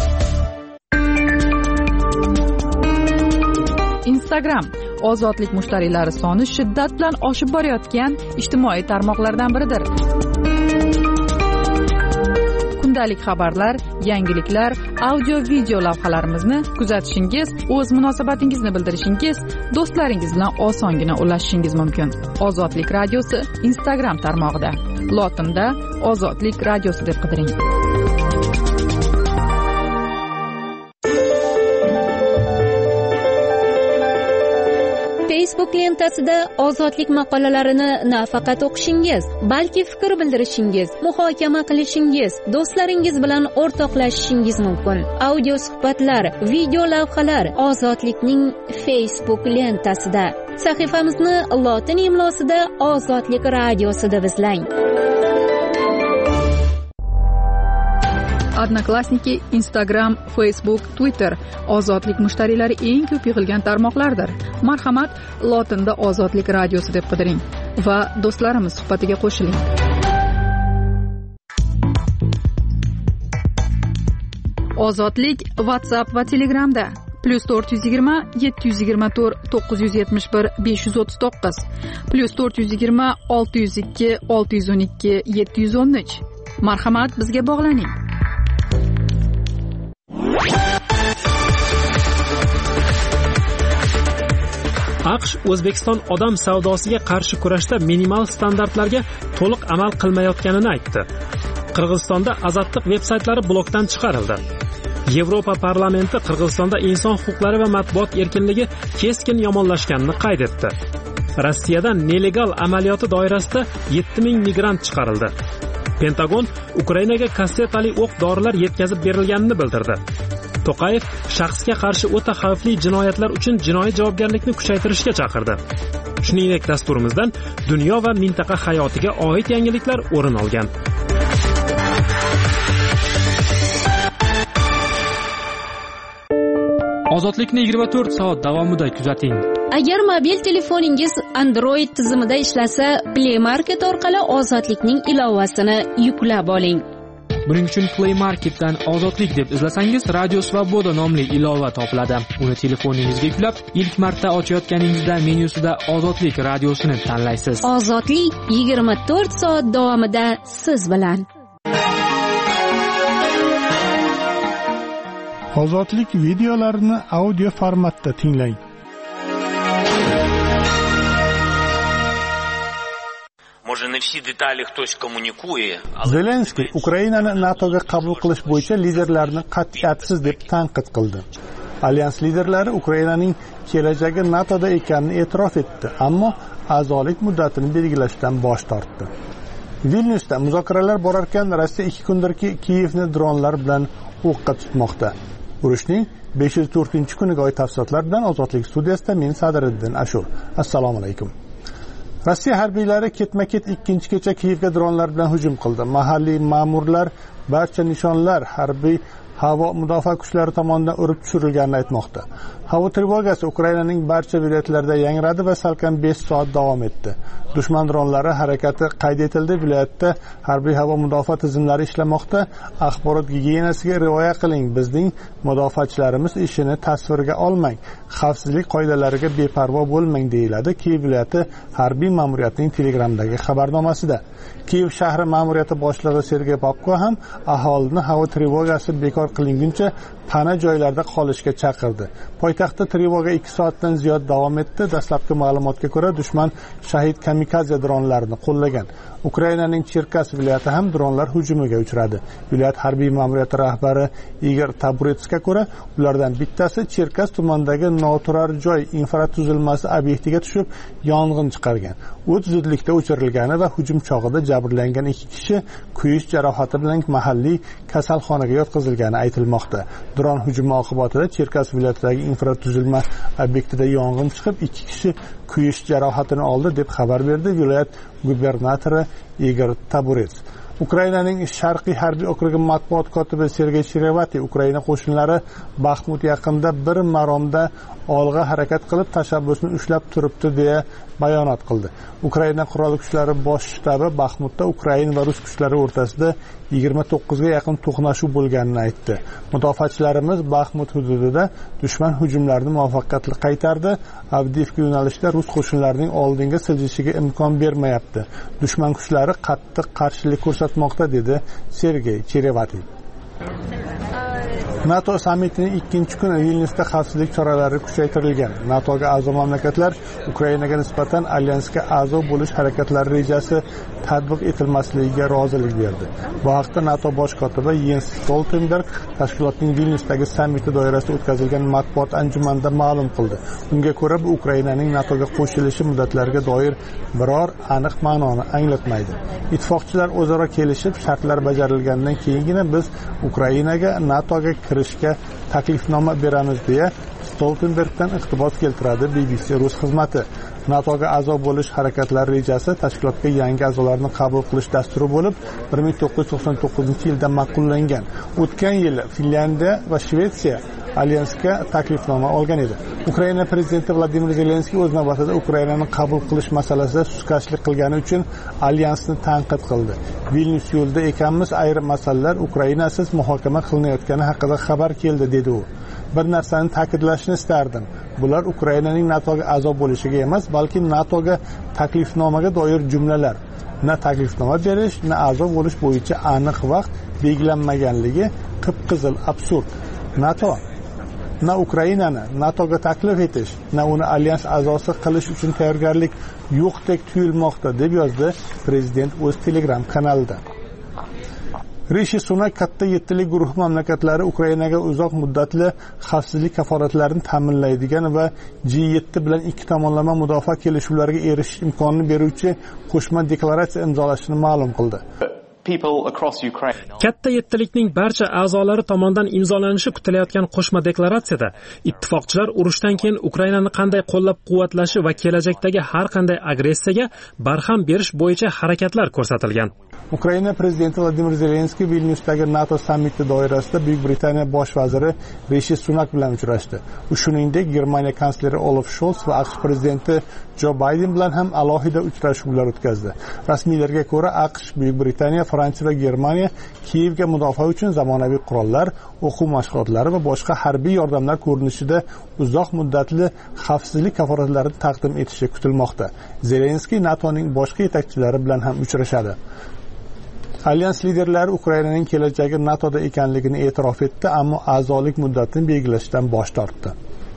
Instagram Ozodlik mushtariylari soni shiddat bilan oshib borayotgan ijtimoiy tarmoqlardan biridir. Kundalik xabarlar, yangiliklar, audio-video lavhalarimizni kuzatishingiz, o'z munosabatingizni bildirishingiz, do'stlaringiz bilan osongina ulashishingiz mumkin. Ozodlik radiosi Instagram tarmog'ida. Lotinda Ozodlik radiosi deb qidiring. Facebook lentasida Ozodlik maqolalarini nafaqat o'qishingiz, balki fikr bildirishingiz, muhokama qilishingiz, do'stlaringiz bilan o'rtoqlashishingiz mumkin. Audio suhbatlar, video lavhalar Ozodlikning Facebook lentasida. Sahifamizni lotin imlosida Ozodlik radiosi deb izlang. Odnoklassniki, Instagram, Facebook, Twitter ozodlik mushtariylari eng ko'p yig'ilgan tarmoqlardir. Marhamat, lotinda Ozodlik radiosi deb qidiring va do'stlarimiz suhbatiga qo'shiling. Ozodlik WhatsApp va Telegramda plus to'rt yuz yigirma yetti yuz yigirma to'rt to'qqiz yuz yetmish bir besh yuz o'ttiz to'qqiz plus to'rt yuz yigirma olti yuz ikki olti yuz o'n ikki yetti yuz o'n uch. Marhamat, bizga bog'laning. AQSh O'zbekiston odam savdosiga qarshi kurashda minimal standartlarga to'liq amal qilmayotganini aytdi. Qirg'izistonda Azadlik veb-saytlari blokdan chiqarildi. Yevropa parlamenti Qirg'izistonda inson huquqlari va matbuot erkinligi keskin yomonlashganini qayd etdi. Rossiyada nelegal amaliyoti doirasida yetti ming migrant chiqarildi. Pentagon Ukrainaga kassetali o'q-dorilar yetkazib berilganini bildirdi. To'qayev shaxsga qarshi o'ta xavfli jinoyatlar uchun jinoiy javobgarlikni kuchaytirishga chaqirdi. Shuningdek, dasturimizdan dunyo va mintaqa hayotiga oid yangiliklar o'rin olgan. Ozodlikni yigirma to'rt soat davomida kuzating. Agar mobil telefoningiz Android tizimida ishlasa, Play Market orqali Ozodlikning ilovasini yuklab oling. Buning uchun Play Marketdan Ozodlik deb izlasangiz, Radio Svoboda nomli ilova topiladi. Uni telefoningizga yuklab, ilk marta ochayotganingizda menyusida Ozodlik radiosini tanlaysiz. Ozodlik yigirma to'rt soat davomida siz bilan. Ozodlik videolarini audio formatda tinglang. Zelenskiy Ukrainani NATOga qabul qilish bo'yicha liderlarni qat'iyatsiz deb tanqid qildi. Alyans liderlari Ukrainaning kelajagi NATOda ekanini e'tirof etdi, ammo a'zolik muddatini belgilashdan bosh tortdi. Vilnyusda muzokaralar borarkan, Rossiya ikki kundirki Kiyevni dronlar bilan o'qqa tutmoqda. Urushning besh yuz to'rtinchi kuniga oid tafsilotlar bilan Ozodlik studiyasida men Sadriddin Ashur. Assalomu alaykum. Rossiya harbiylari ketma-ket ikkinchi kecha Kiyevga dronlar bilan hujum qildi. Mahalliy ma'murlar barcha nishonlar harbiy havo mudofaa kuchlari tomonidan urib tushirilganini aytmoqda. Havo trevogasi Ukrainaning barcha viloyatlarida yangradi va salkam besh soat davom etdi. Dushman dronlari harakati qayd etildi. Viloyatda harbiy havo mudofaa tizimlari ishlamoqda. Axborot gigiyenasiga rioya qiling. Bizning mudofaachilarimiz ishini tasvirga olmang. Xavfsizlik qoidalariga beparvo bo'lmang, deyiladi Kiyev viloyati harbiy ma'muriyatining Telegramdagi xabarnomasida. Kiyev shahri ma'muriyati boshlig'i Sergey Popko ham aholini havo trevogasi bekor qilinguncha pana joylarda qolishga chaqirdi. Poytaxtda trevoga ikki soatdan ziyod davom etdi. Dastlabki ma'lumotga ko'ra, dushman shahid kamikaze dronlarini qo'llagan. Ukrainaning Cherkas viloyati ham dronlar hujumiga uchradi. Viloyat harbiy ma'muriyati rahbari Igor Taburetskga ko'ra, ulardan bittasi Cherkas tumanidagi noturar joy infratuzilmasi obyektiga tushib, yong'in chiqargan. O't zudlikda o'chirilgani va hujum chog'ida jabrlangan ikki kishi kuyish jarohati bilan mahalliy kasalxonaga yotqizilgani aytilmoqda. Dron hujumi oqibatida Cherkas viloyatidagi infratuzilma obyektida yong'in chiqib, ikki kishi kuyish jarohatini oldi deb xabar berdi viloyat gubernatori Igor Taburets. Ukrainaning Sharqiy harbiy okrugi matbuot kotibi Sergey Cherevati Ukraina qo'shinlari Baxmut yaqinida bir maromda olg'a harakat qilib tashabbusni ushlab turibdi deya bayonot qildi. Ukraina qurolli kuchlari bosh shtabi Baxmutda Ukraina va rus kuchlari o'rtasida yigirma to'qqizga yaqin to'qnashuv bo'lganini aytdi. Mudofaachilarimiz Baxmut hududida dushman hujumlarini muvaffaqiyatli qaytardi. Avdiivka yo'nalishida rus qo'shinlarining oldinga siljishiga imkon bermayapti. Dushman kuchlari qattiq qarshilik ko'rsatmoqda, dedi Sergey Cherevati. NATO sammitining ikkinchi kuni Vilnyusda xavfsizlik choralari kuchaytirilgan. NATOga a'zo mamlakatlar Ukrainaga nisbatan alyansga a'zo bo'lish harakatlari rejasi tatbiq etilmasligiga rozilik berdi. Bu haqda NATO bosh kotibi Jens Stoltenberg tashkilotning Vilnyusdagi sammiti doirasida o'tkazilgan matbuot anjumanida ma'lum qildi. Unga ko'ra, bu Ukrainaning NATOga qo'shilishi muddatlariga doir biror aniq ma'noni anglatmaydi. Ittifoqchilar o'zaro kelishib, shartlar bajarilgandan keyingina biz Ukrainaga NATOga kirishga taklifnoma beramiz deya Stoltenbergdan iqtibos keltiradi B B C rus xizmati. NATOga a'zo bo'lish harakatlari rejasi tashkilotga yangi a'zolarni qabul qilish dasturi bo'lib bir ming to'qqiz yuz to'qson to'qqizinchi yilda ma'qullangan. O'tgan yili Finlyandiya va Shvetsiya alyansga taklifnoma olgan edi. Ukraina prezidenti Vladimir Zelenskiy o'z navbatida Ukrainani qabul qilish masalasida sustkashlik qilgani uchun alyansni tanqid qildi. Vilnius yo'lida ekanmiz, ayrim masalalar Ukrainasiz muhokama qilinayotgani haqida xabar keldi, dedi u. Bir narsani ta'kidlashni istardim. Bular Ukrainaning NATOga a'zo bo'lishiga emas, balki NATOga taklifnomaga doir jumlalar. Na taklifnoma berish, na a'zo bo'lish bo'yicha aniq vaqt belgilanmaganligi qip-qizil absurd. NATO na Ukrainani NATOga taklif etish, na uni alyans a'zosi qilish uchun tayyorgarlik yo'qdek tuyulmoqda, deb yozdi prezident o'z Telegram kanalida. Rishi Sunak katta yettilik guruhi mamlakatlari Ukrainaga uzoq muddatli xavfsizlik kafolatlarini ta'minlaydigan va G yetti bilan ikki tomonlama mudofaa kelishuvlariga erishish imkonini beruvchi qo'shma deklaratsiya imzolashini ma'lum qildi. Katta yettilikning barcha a'zolari tomonidan imzolanishi kutilayotgan qo'shma deklaratsiyada ittifoqchilar urushdan keyin Ukrainani qanday qo'llab-quvvatlashi va kelajakdagi har qanday agressiyaga barham berish bo'yicha harakatlar ko'rsatilgan. Ukraina prezidenti Vladimir Zelenskiy Vilniusdagi NATO sammiti doirasida Buyuk Britaniya bosh vaziri Rishi Sunak bilan uchrashdi. U shuningdek Germaniya kansleri Olaf Scholz va AQSh prezidenti Joe Biden bilan ham alohida uchrashuvlar o'tkazdi. Rasmiylarga ko'ra, AQSh, Buyuk Britaniya, Fransiya va Germaniya Kiyevga mudofaa uchun zamonaviy qurollar, o'quv mashg'ulotlari va boshqa harbiy yordamlar ko'rinishida uzoq muddatli xavfsizlik kafolatlarini taqdim etishi kutilmoqda. Zelenskiy NATOning boshqa yetakchilari bilan ham uchrashadi. Alyans liderlari Ukrainaning kelajagi NATOda ekanligini e'tirof etdi, ammo a'zolik muddatini belgilashdan bosh tortdi.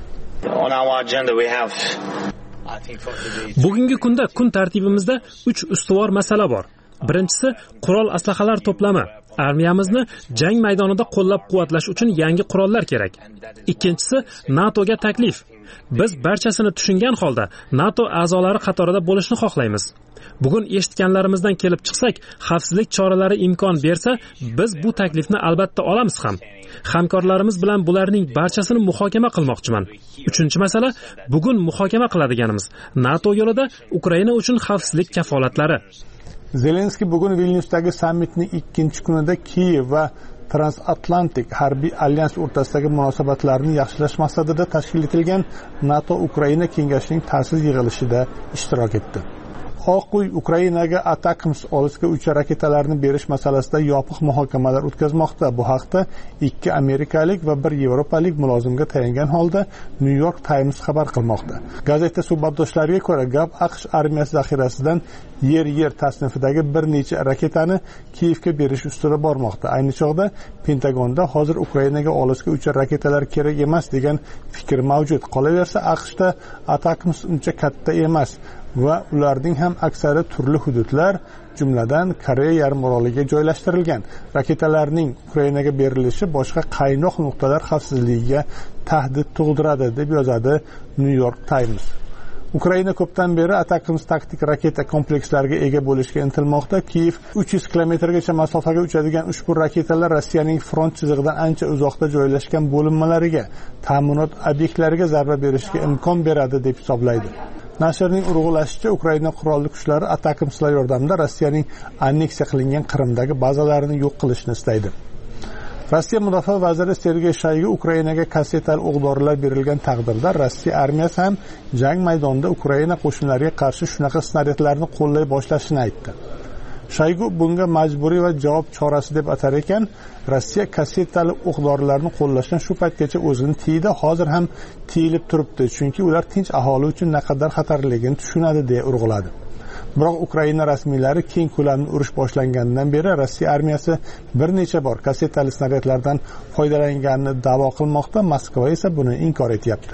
Bugungi kunda kun tartibimizda uch ustuvor masala bor. Birinchisi qurol aslahalar to'plami. Armiyamizni jang maydonida qo'llab-quvvatlash uchun yangi qurollar kerak. Ikkinchisi NATOga taklif. Biz barchasini tushungan holda NATO a'zolari qatorida bo'lishni xohlaymiz. Bugun eshitganlarimizdan kelib chiqsak, xavfsizlik choralari imkon bersa, biz bu taklifni albatta olamiz ham. Hamkorlarimiz bilan bularning barchasini muhokama qilmoqchiman. Uchinchi masala, bugun muhokama qiladiganimiz NATO yo'lida Ukraina uchun xavfsizlik kafolatlari. Zelenskiy bugun Vilniusdagi sammitning ikkinchi kunida Kiyev va Transatlantik harbiy alyans o'rtasidagi munosabatlarni yaxshilash maqsadida tashkil etilgan NATO Ukraina kengashining ta'sis yig'ilishida ishtirok etdi. Oq uy Ukrainaga Atakms olisga uch raketalarni berish masalasida yopiq muhokamalar o'tkazmoqda. Bu haqda ikki amerikalik va bir yevropalik mulozimga tayangan holda New York Times xabar qilmoqda. Gazeta suhbatdoshlariga ko'ra, gap AQSh armiyasi zaxirasidan yer-yer tasnifidagi bir necha raketani Kiyevga berish ustida bormoqda. Ayni chog'da Pentagonda hozir Ukrainaga olisga uch raketalar kerak emas degan fikr mavjud. Qolaversa, AQShda Atakms uncha katta emas va ularning ham aksari turli hududlar, jumladan Koreya yarimoroliga joylashtirilgan. Raketalarning Ukrainaga berilishi boshqa qaynoq nuqtalar xavfsizligiga tahdid tug'diradi, deb yozadi New York Times. Ukraina ko'pdan beri Atakms taktik raketa komplekslariga ega bo'lishga intilmoqda. Kiyev uch yuz kilometrgacha masofaga uchadigan ushbu raketalar Rossiyaning front chizig'idan ancha uzoqda joylashgan bo'linmalariga, ta'minot obyektlariga zarba berishga imkon beradi, deb hisoblaydi. Nashrning urg'ulashicha, Ukraina qurolli kuchlari Atakmslar yordamida Rossiyaning anneksiya qilingan Qrimdagi bazalarini yo'q qilishni istaydi. Rossiya mudofaa vaziri Sergey Shoygu Ukrainaga kassetali o'q-dorilar berilgan taqdirda Rossiya armiyasi ham jang maydonida Ukraina qo'shinlariga qarshi shunaqa snaryadlarni qo'llay boshlashini aytdi. Shoygu bunga majburiy va javob chorasi deb atar ekan. Rossiya kassetali o'q-dorilarni qo'llashdan shu paytgacha o'zini tiydi, hozir ham tiyilib turibdi, chunki ular tinch aholi uchun naqadar xatarligini tushunadi, deya urg'uladi. Biroq Ukraina rasmiylari keng ko'lamli urush boshlanganidan beri Rossiya armiyasi bir necha bor kassetali snaryadlardan foydalanganini da'vo qilmoqda, Moskva esa buni inkor etyapti.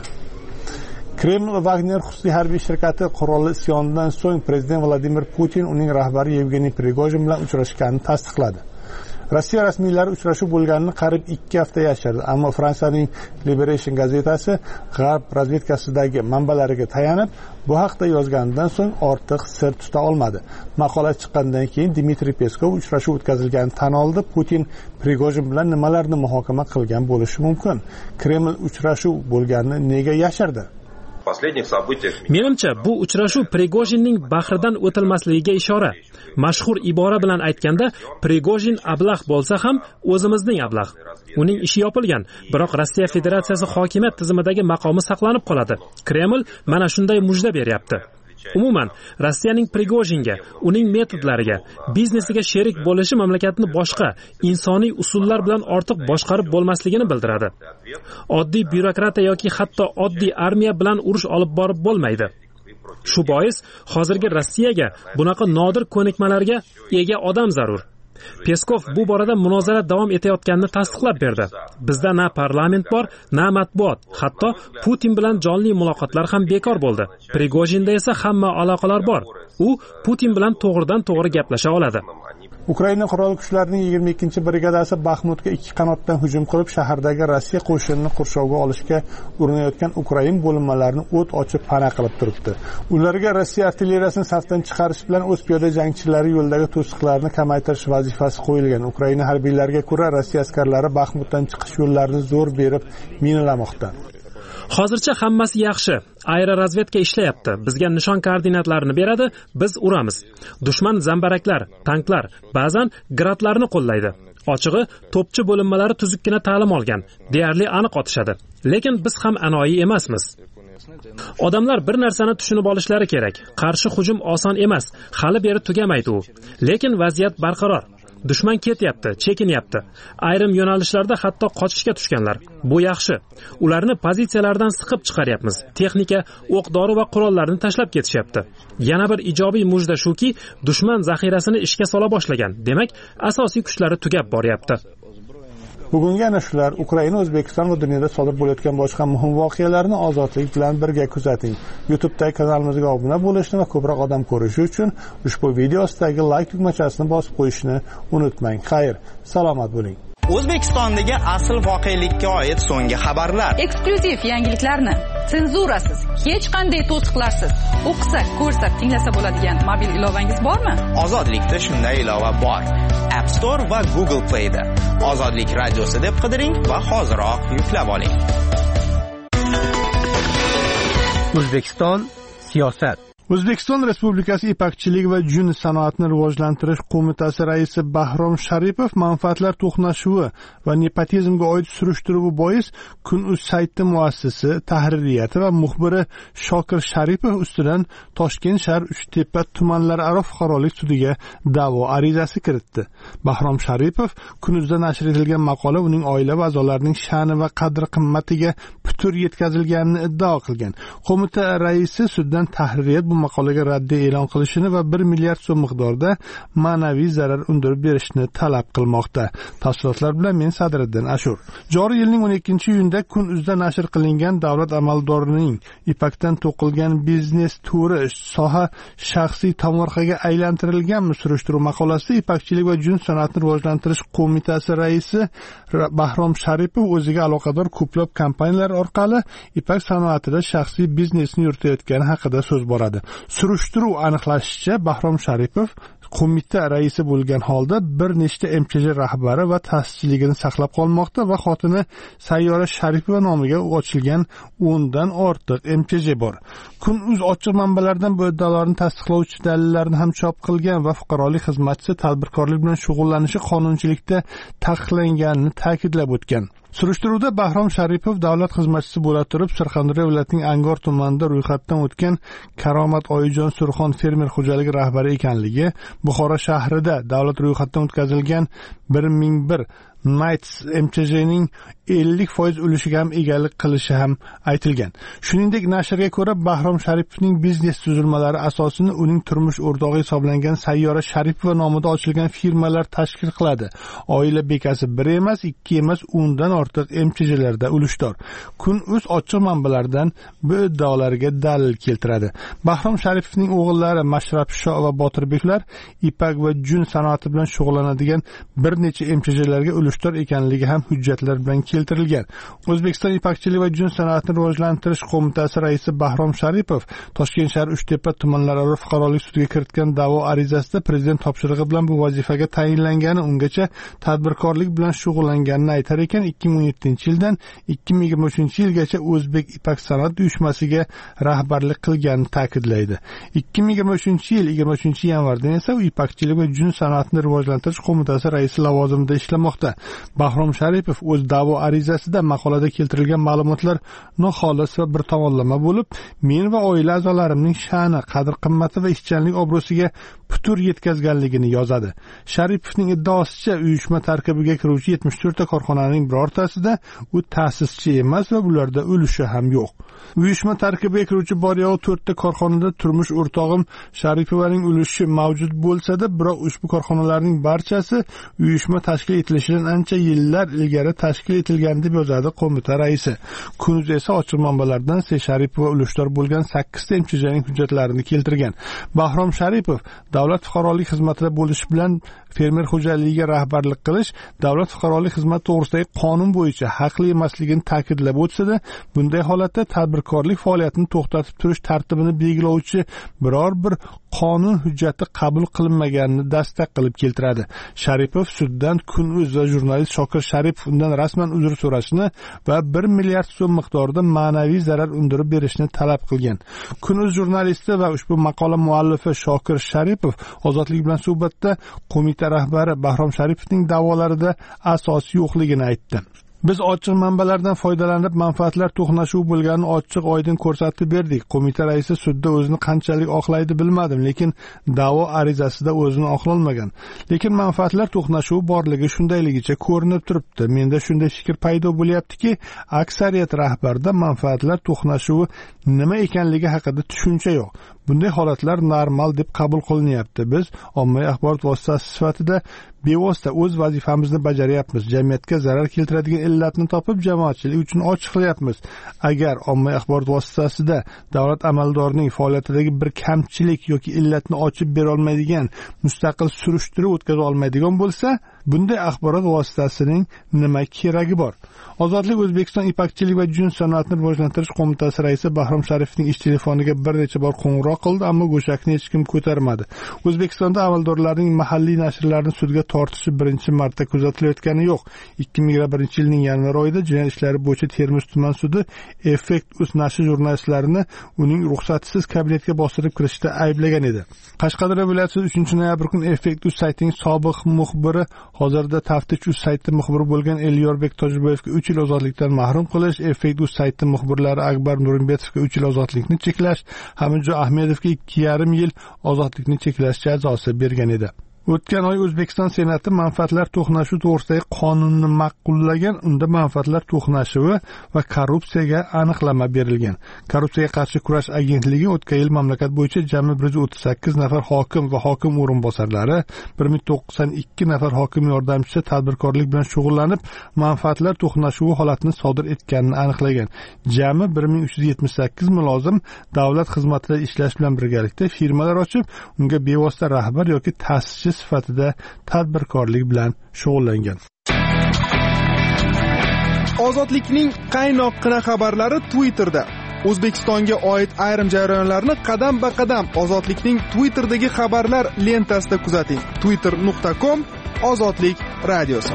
Kreml Wagner xususiy harbiy shirkati qurolli isyonidan so'ng prezident Vladimir Putin uning rahbari Yevgeniy Prigojin bilan uchrashganini tasdiqladi. Rossiya rasmiylari uchrashuv bo'lganini qarib ikki hafta yashirdi, ammo Fransiyaning Liberation gazetasi G'arb razvedkasidagi manbalariga tayanib, bu haqda yozganidan so'ng ortiq sir tuta olmadi. Maqola chiqqandan keyin Dmitriy Peskov uchrashuv o'tkazilganini tan oldi. Putin Prigojin bilan nimalarni muhokama qilgan bo'lishi mumkin? Kreml uchrashuv bo'lganini nega yashirdi? menimcha bu uchrashuv Prigojinning bahridan o'tilmasligiga ishora. Mashhur ibora bilan aytganda, Prigojin ablah bo'lsa ham o'zimizning ablah. Uning ishi yopilgan, biroq Rossiya Federatsiyasi hokimiyat tizimidagi maqomi saqlanib qoladi. Kreml mana shunday mujda beryapti. Umuman, Rossiyaning Prigojinga, uning metodlariga, biznesiga sherik bo'lishi mamlakatni boshqa, insoniy usullar bilan ortiq boshqarib bo'lmasligini bildiradi. Oddiy byurokratiya yoki hatto oddiy armiya bilan urush olib borib bo'lmaydi. Shu bois, hozirgi Rossiyaga bunaqa nodir ko'nikmalarga ega odam zarur. Peskov bu borada munozara davom etayotganini tasdiqlab berdi. Bizda na parlament bor, na matbuot, hatto Putin bilan jonli muloqotlar ham bekor bo'ldi. Prigojinda esa hamma aloqalar bor. U Putin bilan to'g'ridan to'g'ri gaplasha oladi. Ukraina qurolli kuchlarining yigirma ikkinchi brigadasi Baxmutga ikki qanotdan hujum qilib, shahardagi Rossiya qo'shinini qurshovga olishga urinayotgan Ukraina bo'linmalarini o't ochib pana qilib turibdi. Ularga Rossiya artilleriyasini safdan chiqarish bilan o'z piyoda jangchilari yo'ldagi to'siqlarni kamaytirish vazifasi qo'yilgan. Ukraina harbiylariga ko'ra, Rossiya askarlari Baxmutdan chiqish yo'llarini zo'r berib minalamoqda. Hozircha hammasi yaxshi. Aerorazvedka ishlayapti. Bizga nishon koordinatlarini beradi, biz uramiz. Dushman zambaraklar, tanklar, ba'zan gradlarni qo'llaydi. Ochig'i, to'pchi bo'linmalari tuzukkina ta'lim olgan, deyarli aniq otishadi. Lekin biz ham anoyi emasmiz. Odamlar bir narsani tushunib olishlari kerak. Qarshi hujum oson emas, hali beri tugamaydi u. Lekin vaziyat barqaror. Dushman ketyapti, chekinyapti. Ayrim yo'nalishlarda hatto qochishga tushganlar. Bu yaxshi. Ularni pozitsiyalardan siqib chiqaryapmiz. Texnika, o'q-dori va qurollarni tashlab ketishyapti. Yana bir ijobiy mujda shuki, dushman zaxirasini ishga sola boshlagan. Demak, asosiy kuchlari tugab boryapti. Bugungi ana shular Ukraina, O'zbekiston va dunyoda sodir bo'layotgan boshqa muhim voqealarni ozodlik bilan birga kuzating. YouTube'dagi kanalimizga obuna bo'lishni va ko'proq odam ko'rishi uchun ushbu video ostidagi like tugmachasini bosib qo'yishni unutmang. Xayr, salomat bo'ling. O'zbekistondagi asl voqelikka oid so'nggi xabarlar, eksklyuziv yangiliklarni senzurasiz, hech qanday to'siqlarsiz o'qisa, ko'rsa, tinglasa bo'ladigan mobil ilovangiz bormi? Ozodlikda shunday ilova bor. App Store va Google Play da Ozodlik radiosi deb qidiring va hoziroq yuklab oling. O'zbekiston siyosat. O'zbekiston Respublikasi Ipakchilik va jun sanoatini rivojlantirish qo'mitasi raisi Bahrom Sharipov manfaatlar to'qnashuvi va nepotizmga oid surishtiruvi bois Kun.uz sayti muassisi, tahririyati va muxbiri Shokir Sharipov ustidan Toshkent shahar Uchtepa tumanlararo fuqarolik sudiga da'vo arizasi kiritdi. Bahrom Sharipov Kun.uzda nashr etilgan maqola uning oila va a'zolarining sha'ni va qadr-qimmatiga putur yetkazilganini iddao qilgan. Qo'mita raisi suddan tahririyat maqolaga raddiya e'lon qilishini va bir milliard so'm miqdorida ma'naviy zarar undirib berishni talab qilmoqda. Tafsilotlar bilan men Sadriddin Ashur. Joriy yilning o'n ikkinchi iyunda Kun.uzda nashr qilingan davlat amaldorining Ipakdan to'qilgan biznes turi soha shaxsiy tomorqaga aylantirilgan surishtiruv maqolasida Ipakchilik va jun sanoatini rivojlantirish qo'mitasi raisi Bahrom Sharipov o'ziga aloqador ko'plab kompaniyalar orqali Ipak sanoatida shaxsiy biznesni yuritayotgani haqida so'z boradi. Surishtiruv aniqlashicha, Bahrom Sharipov qo'mita raisi bo'lgan holda bir nechta M Ch J rahbari va ta'sischiligini saqlab qolmoqda va xotini Sayyora Sharipova nomiga ochilgan o'ndan ortiq M Ch J bor. Kun.uz ochiq manbalardan bu iddaolarni tasdiqlovchi dalillarni ham chop qilgan va fuqarolik xizmatchisi tadbirkorlik bilan shug'ullanishi qonunchilikda taqiqlanganini ta'kidlab o'tgan. Surishtiruvda Bahrom Sharipov davlat xizmatchisi bo'la turib, Surxondaryo viloyatining Angor tumanida ro'yxatdan o'tgan Karomat Oyijon Surxon fermer xo'jaligi rahbari ekanligi, Buxoro shahrida davlat ro'yxatdan o'tkazilgan bir ming bir Nights M Ch J'ning ellik foiz ulushga ham egalik qilishi ham aytilgan. Shuningdek, nashrga ko'ra, Bahrom Sharipovning biznes tuzilmalari asosini uning turmush o'rtog'i hisoblangan Sayyora Sharipova nomida ochilgan firmalar tashkil qiladi. Oila bekasi bir emas, ikki emas, o'ndan ortiq M Ch J'larda ulushdor. Kun.uz ochiq manbalardan bu iddaolarga dalil keltiradi. Bahrom Sharipovning o'g'illari Mashrab Sho va Botirbeklar Ipak va jun sanoati bilan shug'ullanadigan bir necha M Ch J'larga ulush turmushdor ekanligi ham hujjatlar bilan keltirilgan. O'zbekiston ipakchilik va jun sanoatini rivojlantirish qo'mitasi raisi Bahrom Sharipov Toshkent shahar Uchtepa tumanlararo fuqarolik sudiga kiritgan da'vo arizasida prezident topshirig'i bilan bu vazifaga tayinlangani, ungacha tadbirkorlik bilan shug'ullanganini aytar ekan, ikki ming o'n yettinchi yildan ikki ming yigirma uchinchi yilgacha O'zbek Ipak sanoat uyushmasiga rahbarlik qilganini ta'kidlaydi. ikki ming yigirma uchinchi yil yigirma uchinchi yanvardan esa u ipakchilik va jun sanoatini rivojlantirish qo'mitasi raisi lavozimida ishlamoqda. Bahrom Sharipov o'z da'vo arizasida maqolada keltirilgan ma'lumotlar noxolis va bir tomonlama bo'lib, men va oila a'zolarimning sha'ni, qadr-qimmati va ishchanlik obro'siga putur yetkazganligini yozadi. Sharipovning iddaosicha, uyushma tarkibiga kiruvchi yetmish to'rt ta korxonaning birortasida u ta'sischi emas va bularda ulushi ham yo'q. Uyushma tarkibiga kiruvchi bor yo'q to'rt ta korxonada turmush o'rtog'im Sharipovaning ulushi mavjud bo'lsa-da, biroq ushbu korxonalarning barchasi uyushma tashkil etilishidan ancha yillar ilgari tashkil etilgan deb yozadi qo'mita raisi. Kunuz esa ochiq manbalardan Se Sharipova ulushdor bo'lgan sakkiz ta M C J'ning hujjatlarini keltirgan. Bahrom Sharipov davlat fuqarolik xizmatida bo'lish bilan fermer xo'jaligiga rahbarlik qilish davlat fuqarolik xizmati to'g'risidagi qonun bo'yicha haqli emasligini ta'kidlab o'tsa-da, bunday holatda tadbirkorlik faoliyatini to'xtatib turish tartibini belgilovchi biror bir qonun hujjati qabul qilinmaganini dastak qilib keltiradi. Sharipov suddan Kun.uz va jurnalist Shokir Sharipov undan rasman uzr so'rashni va bir milliard so'm miqdorida ma'naviy zarar undirib berishni talab qilgan. Kun.uz jurnalisti va ushbu maqola muallifi Shokir Sharipov ozodlik bilan suhbatda qo'mita rahbari Bahrom Sharipovning da'volarida asos yo'qligini aytdi. Biz ochiq manbalardan foydalanib manfaatlar to'qnashuvi bo'lganini ochiq-oydin ko'rsatib berdik. Qo'mita raisi sudda o'zini qanchalik oqlaydi bilmadim, lekin da'vo arizasida o'zini oqlolmagan. Lekin manfaatlar to'qnashuvi borligi shundayligicha ko'rinib turibdi. Menda shunday fikr paydo bo'lyaptiki, aksariyat rahbarda manfaatlar to'qnashuvi nima ekanligi haqida tushuncha yo'q. Bunday holatlar normal deb qabul qilinyapti. Biz ommaviy axborot vositasi sifatida bevosita o'z vazifamizni bajaryapmiz. Jamiyatga zarar keltiradigan illatni topib, jamoatchilik uchun ochiq qilyapmiz. Agar ommaviy axborot vositasida davlat amaldorining faoliyatidagi bir kamchilik yoki illatni ochib bera olmaydigan, mustaqil surishtiruv o'tkaza olmaydigan bo'lsa, bunday axborot vositasining nima keragi bor? Ozodlik O'zbekiston ipakchilik va jun sanoatini rivojlantirish qo'mitasi raisi Bahrom Sharipovning ish telefoniga bir necha bor qo'ng'iroq qildi, ammo go'shakni hech kim ko'tarmadi. O'zbekistonda amaldorlarning mahalliy nashrlarni sudga tortishi birinchi marta kuzatilayotgani yo'q. ikki ming yigirma birinchi yilning yanvar oyida jinoyat ishlari bo'yicha Termiz tuman sudi Effekt.uz nashri jurnalistlarini uning ruxsatsiz kabinetga bostirib kirishda ayblagan edi. Qashqadaryo viloyatida uchinchi noyabr kuni Effekt.uz saytining sobiq muxbiri, hozirda Taftish.uz sayti muxbiri bo'lgan Elyorbek Tojboyevga uch yil ozodlikdan mahrum qilish, Effekt.uz sayti muxbirlari Akbar Nurimbetovga uch yil ozodlikni cheklash, Hamidjo Ahmedovga ikki yarim yil ozodlikni cheklash jazosi bergan edi. O'tgan oy O'zbekiston Senati manfaatlar to'qnashuvi to'g'risidagi qonunni ma'qullagan. Unda manfaatlar to'qnashuvi va korrupsiyaga aniqlama berilgan. Korrupsiyaga qarshi kurash agentligi o'tgan yil mamlakat bo'yicha jami bir yuz o'ttiz sakkiz nafar hokim va hokim o'rinbosarlari, bir ming to'qson ikki nafar hokim yordamchisi tadbirkorlik bilan shug'ullanib, manfaatlar to'qnashuvi holatini sodir etganini aniqlagan. Jami bir ming uch yuz yetmish sakkiz mulozim davlat xizmatida ishlash bilan birgalikda firmalar ochib, unga bevosita rahbar yoki ta'sischi sifatida tadbirkorlik bilan shug'ullangan. Ozodlikning qaynoqqina xabarlari Twitterda. O'zbekistonga oid ayrim jarayonlarni qadam-ba-qadam Ozodlikning Twitterdagi xabarlar lentasida kuzating. twitter nuqta com Ozodlik radiosi.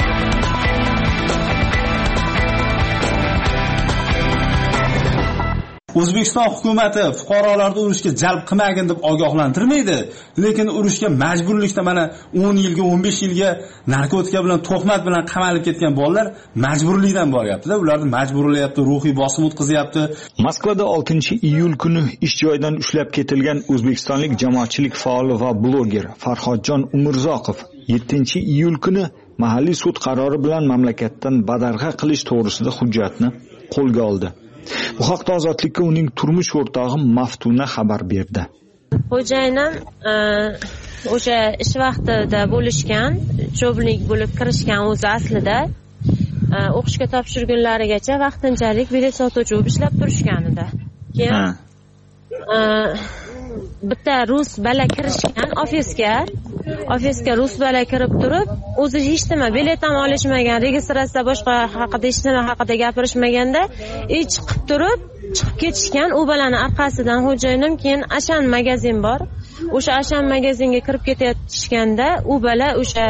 O'zbekiston hukumati fuqarolarni urushga jalb qilmagin deb ogohlantirmaydi, lekin urushga majburlikda mana o'n yilga, o'n besh yilga narkotika bilan, tuhmat bilan qamalib ketgan bolalar majburlikdan boryapti-da, ularni majburlayapti, ruhiy bosim o'tkazyapti. Moskvada oltinchi iyul kuni ish joyidan ushlab ketilgan o'zbekistonlik jamoatchilik faoli va bloger Farhodjon Umurzoqov yettinchi iyul kuni mahalliy sud qarori bilan mamlakatdan badarg'a qilish to'g'risida hujjatni qo'lga oldi. Bu haqda Ozodlikka uning turmush o'rtog'i Maftuna xabar berdi. Xo'jayinim o'sha ish vaqtida bo'lishgan, cho'blik bo'lib kirishgan o'zi aslida o'qishga topshirgunlarigacha vaqtinchalik bilet sotuvchi bo'lib ishlab turishgan edi. Keyin bitta rus bola kirishgan ofisga, ofisga rus bola kirib turib, o'zi hech nima bilet ham olishmagan, registratsiya boshqa haqida hech nima haqida gapirishmaganda, "Ey chiqib turib, chiqib ketishgan." U balani orqasidan xo'jayinim keyin Ashan magazin bor. O'sha Ashan magazinga kirib ketayotganda, u bala o'sha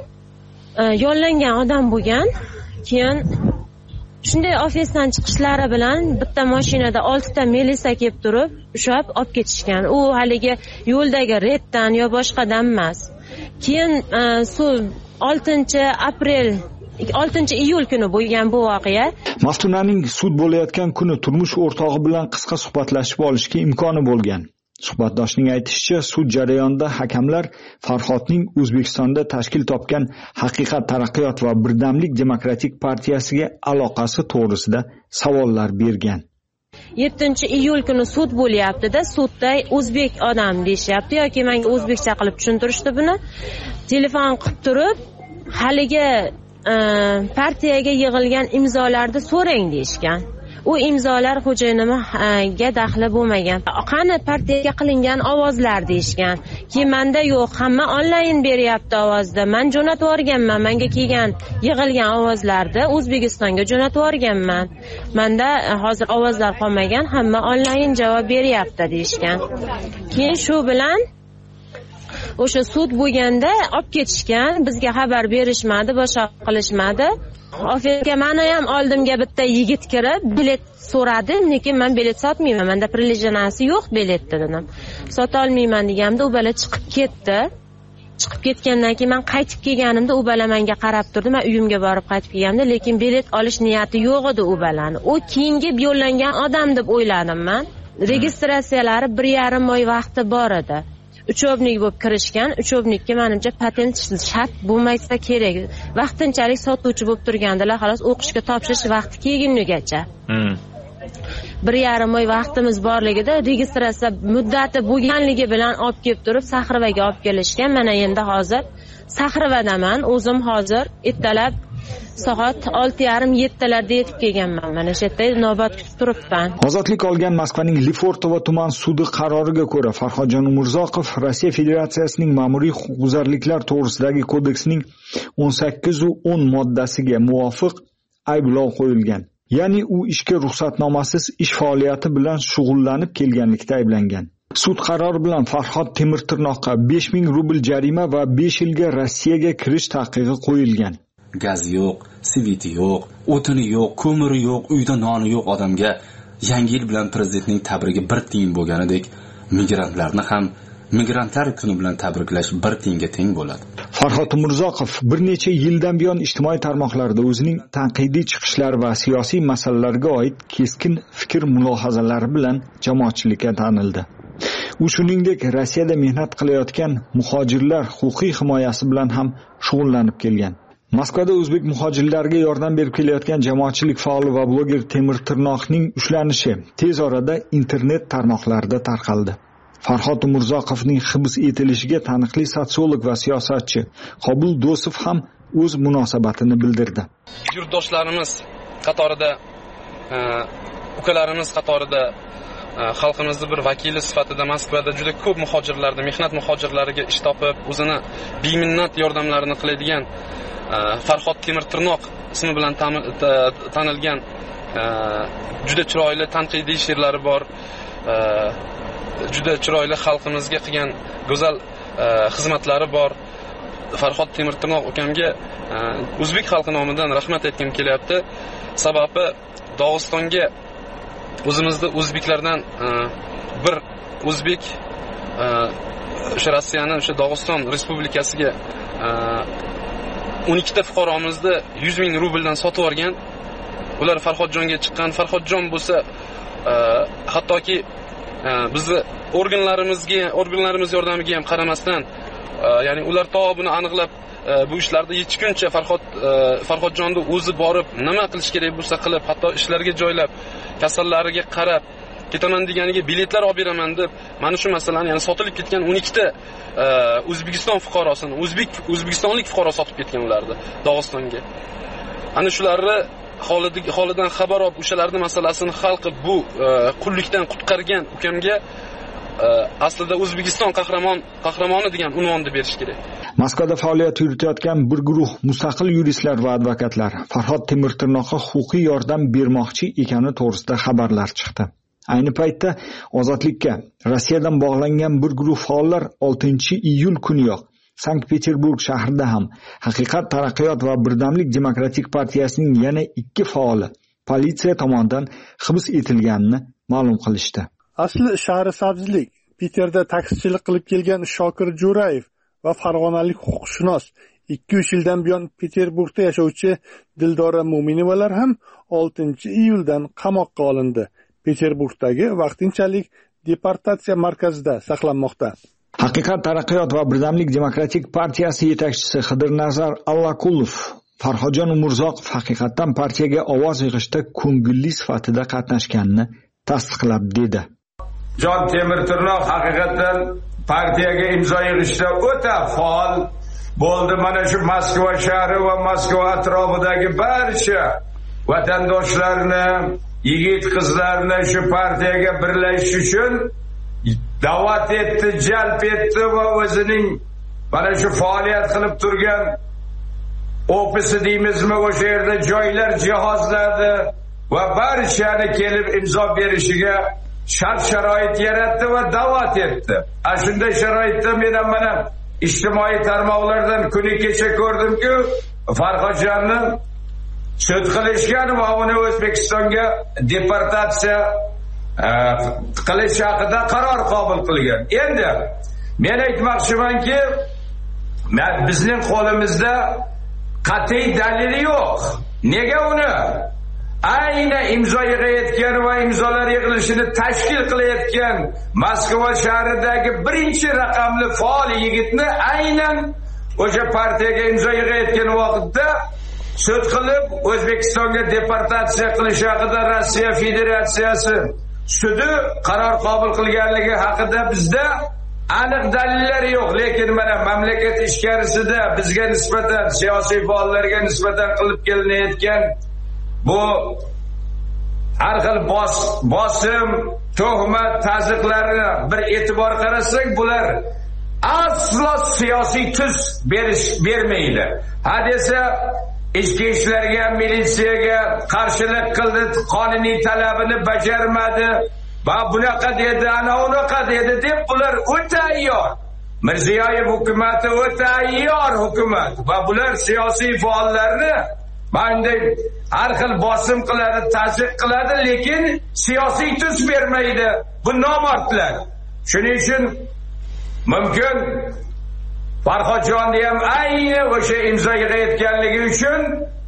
yollangan odam bo'lgan. Keyin shunday ofisdan chiqishlari bilan bitta mashinada oltita milisa kelib turib, ushlab olib ketishgan. U haligi yo'ldagi reddan yo boshqadan emas. Keyin oltinchi aprel oltinchi iyul kuni bo'lgan bu voqea. Maftunaning sud bo'layotgan kuni turmush o'rtog'i bilan qisqa suhbatlashib olishga imkoni bo'lgan. Suhbatdoshning aytishicha, sud jarayonida hakamlar Farhodning O'zbekistonda tashkil topgan Haqiqat taraqqiyot va Birdamlik demokratik partiyasiga aloqasi to'g'risida savollar bergan. yettinchi iyul kuni sud bo'lyapti-da, sudda o'zbek odam deyishyapti yoki menga o'zbekcha qilib tushuntirishdi buni. Telefon qilib turib, haligi partiyaga yig'ilgan imzolarni so'rang deyishgan. U imzolar xo'jayinimga daxli bo'lmagan. Qani partiyaga qilingan ovozlar deyishgan. Keyin menda yo'q, hamma onlayn beryapti ovozda. Men jo'natib yuborganman. Menga kelgan yig'ilgan ovozlarni O'zbekistonga jo'natib yuborganman. Menda hozir ovozlar qolmagan, hamma onlayn javob beryapti deyishgan. Keyin shu bilan o'sha sud bo'lganda olib ketishgan, bizga xabar berishmadi, boshqa qilishmadi. Ofisga meni ham oldimga bitta yigit kirib, bilet so'radi, lekin men bilet sotmayman, menda prilejanasi yo'q biletni dedim. Sota olmayman deganimda u bola chiqib ketdi. Chiqib ketgandan keyin men qaytib kelganimda u bola menga qarab turdi. Men uyimga borib qaytib kelganimda, lekin bilet olish niyati yo'q edi u bolani. U keyingi yo'llangan odam deb o'yladim men. Registratsiyalari bir yarim oy vaqti bor edi. Uchovnik bo'lib kirishgan. Uchovnikka menimcha patent shart bo'lmaysa kerak. Vaqtinchalik sotuvchi bo'lib turgandilar, xolos o'qishga topshirish vaqti kelgungacha. Hmm. bir yarim oy vaqtimiz borligida registratsiya muddati bo'lganligi bilan olib kelib turib Sahrivaga olib kelishgan. Mana endi hozir Sahrivadaman. O'zim hozir ertalab soat olti yarim yettalarda yetib kelganman. Mana shu yerda navbat kutib turibman. Ozodlik olgan Moskvaning Lefortovo tuman sudi qaroriga ko'ra Farhodjon Umurzoqov Rossiya Federatsiyasining ma'muriy huquqbuzarliklar to'g'risidagi kodeksining o'n sakkiz va o'n moddasiga muvofiq ayblov qo'yilgan. Ya'ni u ishga ruxsatnomasiz ish faoliyati bilan shug'ullanib kelganlikda ayblangan. Sud qarori bilan Farhod Temirtirnoqqa besh ming rubl jarima va besh yilga Rossiyaga kirish taqiqi qo'yilgan. Gaz yo'q, sveti yo'q, o'tini yo'q, ko'miri yo'q, uyda noni yo'q odamga Yangi yil bilan prezidentning tabrigi bir tiyin bo'lganidek, migrantlarni ham migrantlar kuni bilan tabriklash bir tiyinga teng bo'ladi. Farhod Umurzoqov bir necha yildan buyon ijtimoiy tarmoqlarda o'zining tanqidiy chiqishlari va siyosiy masalalarga oid keskin fikr mulohazalari bilan jamoatchilikka tanildi. U shuningdek Rossiyada mehnat qilayotgan muhojirlar huquqiy himoyasi bilan ham shug'ullanib kelgan. Moskvada o'zbek muhojirlarga yordam berib kelayotgan jamoatchilik faoli va bloger Temirtirnoqning ushlanishi tez orada internet tarmoqlarida tarqaldi. Farhod Umurzoqovning hibs etilishiga taniqli sotsiolog va siyosatchi Qobul Do'sov ham o'z munosabatini bildirdi. Yurtdoshlarimiz qatorida, ukalarimiz qatorida xalqimizning bir vakili sifatida Moskvada juda ko'p muhojirlarni, mehnat muhojirlariga ish topib, o'zini beminnat yordamlarini qiladigan Farhod Temirtirnoq ismi bilan tanilgan juda chiroyli tanqidiy she'rlari bor, juda chiroyli xalqimizga qilgan go'zal xizmatlari bor. Farhod Temirtirnoq akamga o'zbek xalqi nomidan rahmat aytgim kelyapti. Sababi Dog'istonga o'zimizda o'zbeklardan bir o'zbek o'sha Rossiyani o'sha Dog'iston respublikasiga o'n ikkita fuqaromizni yuz ming rubldan sotib olgan. Ular Farhodjonga chiqqan. Farhodjon bo'lsa hattoki bizni organlarimizga, organlarimiz yordamiga ham qaramasdan, ya'ni ular to buni aniqlab bu ishlarni yechguncha Farhod Farhodjonni o'zi borib nima qilish kerak bo'lsa qilib, hatto ishlarga joylab, kasallariga qarab, ketaman deganiga biletlar olib beraman deb, mana shu masalani, ya'ni sotilib ketgan o'n ikkita O'zbekiston fuqarosini, o'zbek o'zbekistonlik fuqaro sotib ketgan ularni Dog'istonga. Ana shularni holidan xabar olib, o'shalarning masalasini hal qilib, bu qullikdan qutqargan ukamga aslida O'zbekiston qahramon qahramoni degan unvonni berish kerak. Moskvada faoliyat yuritayotgan bir guruh mustaqil yuristlar va advokatlar Farhod Temirtirnoqqa huquqiy yordam bermoqchi ekani to'g'risida xabarlar chiqdi. Ayni paytda Ozodlikka Rossiyadan bog'langan bir guruh faollar oltinchi iyul kuniyoq Sankt-Peterburg shahrida ham Haqiqat, taraqqiyot va Birdamlik demokratik partiyasining yana ikki faoli politsiya tomonidan hibs etilganini ma'lum qilishdi. Asli shahri Sabzlik, Piterda taksichilik qilib kelgan Shokir Jo'rayev va farg'onalik huquqshunos ikki uch yildan buyon Peterburgda yashovchi Dildora Mo'minovalar ham oltinchi iyuldan qamoqqa olindi. Peterburgdagi vaqtinchalik deportatsiya markazida saqlanmoqda. Haqiqat, taraqqiyot va Birdamlik demokratik partiyasi yetakchisi Xidirnazar Allakulov Farhodjon Umurzoqov haqiqatdan partiyaga ovoz yig'ishda ko'ngilli sifatida qatnashganini tasdiqlab dedi. Jon Temirtirnoq haqiqatdan partiyaga imzo yig'ishda o'ta faol bo'ldi. Mana shu Moskva shahri va Moskva atrofidagi barcha vatandoshlarni, yigit qizlarni shu partiyaga birlashish uchun da'vat etdi, jalb etdi va o'zining mana shu faoliyat qilib turgan ofisi deymizmi, o'sha yerda joylar jihozladi va barchani kelib imzo berishiga shart sharoit yaratdi va da'vat etdi. Ana shunday sharoitda men ham mana ijtimoiy tarmoqlardan kuni kecha ko'rdimki, Farhodjonni sud qilishgan va uni O'zbekistonga deportatsiya qilish haqida qaror qabul qilgan. Endi men aytmoqchimanki, bizning qo'limizda qat'iy dalil yo'q. Nega uni ayni imzo yig'ayotgan va imzolar yig'ilishini tashkil qilayotgan Moskva shahridagi birinchi raqamli faol yigitni aynan o'sha partiyaga imzo yig'ayotgan vaqtda sud qilib O'zbekistonga deportatsiya qilish haqida Rossiya Federatsiyasi sudi qaror qabul qilganligi haqida bizda aniq dalillar yo'q. Lekin mana mamlakat ichkarisida bizga nisbatan, siyosiy faollarga nisbatan qilib kelinayotgan bu har xil bos, bosim, tuhmat, taziqlarni bir e'tibor qarasak, bular aslo siyosiy tus berish bermaydi. Hadesa ichki ishlarga, militsiyaga qarshilik qildi, qonuniy talabini bajarmadi va bunaqa dedi, ana unaqa dedi deb bular o'ta ayyor. Mirziyoyev hukumati o'ta ayyor hukumat va bular siyosiy faollarni bunday har xil bosim qiladi, ta'ziq qiladi, lekin siyosiy tus bermaydi. Bu nomardlar. Shuning uchun mumkin Farhodjonni ham ayni o'sha imzo yig'ayotganligi uchun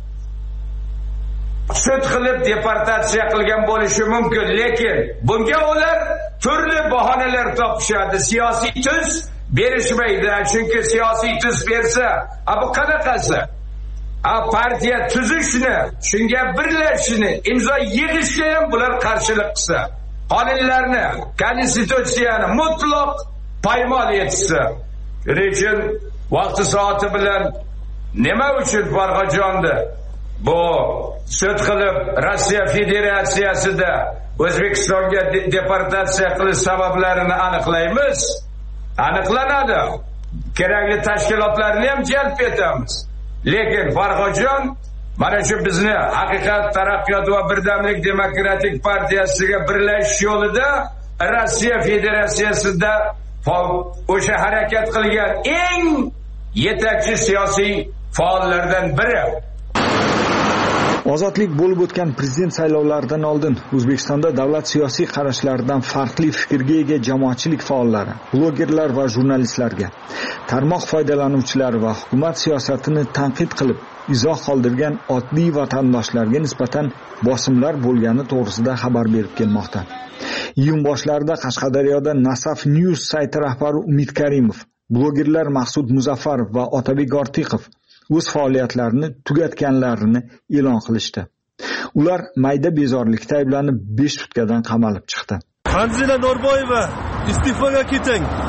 sud qilib deportatsiya qilgan bo'lishi mumkin, lekin bunga ular turli bahonalar topishadi. Siyosiy tus berishmaydi, chunki siyosiy tus bersa, a bu qanaqasi? A partiya tuzishni, shunga birlashishni, imzo yig'ishga ham bular qarshilik qilsa, qonunlarni, konstitutsiyani mutlaq poymol etsa, shuning uchun vaqti soati bilan nima uchun Farhodjonni bu sud qilib Rossiya Federatsiyasida O'zbekistonga deportatsiya qilish sabablarini aniqlaymiz. Aniqlanadi. Kerakli tashkilotlarni ham jalb etamiz. Lekin Farhodjon mana shu bizni Haqiqat, taraqqiyot va Birdamlik demokratik partiyasiga birlashish yo'lida Rossiya Federatsiyasida o'sha harakat qilgan eng yetakchi siyosiy faollardan biri. Ozodlik bo'lib o'tgan prezident saylovlaridan oldin O'zbekistonda davlat siyosiy qarashlaridan farqli fikrga ega jamoatchilik faollari, blogerlar va jurnalistlarga, tarmoq foydalanuvchilari va hukumat siyosatini tanqid qilib izoh qoldirgan oddiy vatandoshlarga nisbatan bosimlar bo'lgani to'g'risida xabar berib kelmoqda. Iyun boshlarida Qashqadaryoda Nasaf News sayti rahbari Umid Karimov, blogerlar Maqsud Muzaffarov va Otabek Ortiqov o'z faoliyatlarini tugatganlarini e'lon qilishdi. Ular mayda bezorlikda ayblanib besh sutkadan qamalib chiqdi. Hanzila Norboyeva, iste'foga keting.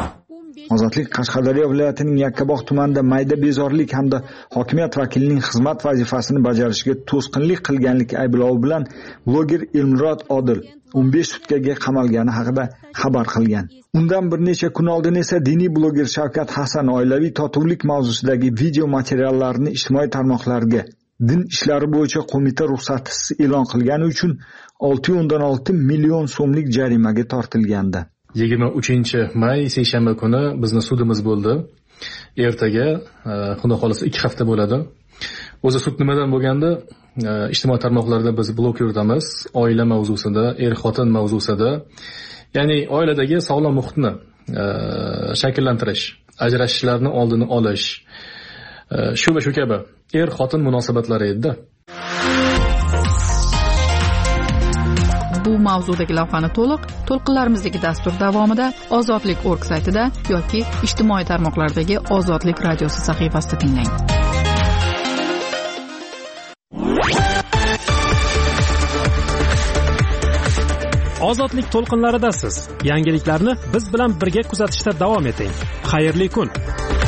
Ozodlik Qashqadaryo viloyatining Yakkabog' tumanida mayda bezorlik hamda hokimiyat vakilining xizmat vazifasini bajarishiga to'sqinlik qilganlik ayblovi bilan bloger Elmurod Odil o'n besh sutkaga qamalgani haqida xabar qilgan. Undan bir necha kun oldin esa diniy bloger Shavkat Hasan oilaviy totuvlik mavzusidagi video materiallarini ijtimoiy tarmoqlarga din ishlari bo'yicha qo'mita ruxsatisiz e'lon qilgani uchun olti nuqta olti million so'mlik jarimaga tortilgandi. yigirma uchinchi may seshanba kuni bizning sudimiz bo'ldi. Ertaga xudo xolasa ikki hafta bo'ladi. O'zi sud nimadan bo'lganda, ijtimoiy tarmoqlarda biz blog yuritamiz, oila mavzusida, er-xotin mavzusida, ya'ni oiladagi sog'lom muhitni shakllantirish, ajrashishlarning oldini olish, shu va shu kabi er-xotin munosabatlari edi. Bu mavzudagi lavhani to'liq to'lqinlarimizdagi dastur davomida Ozodlik nokta org saytida yoki ijtimoiy tarmoqlardagi Ozodlik radiosi sahifasida tinglang. Ozodlik to'lqinlaridasiz. Yangiliklarni biz bilan birga kuzatishda davom eting. Xayrli kun.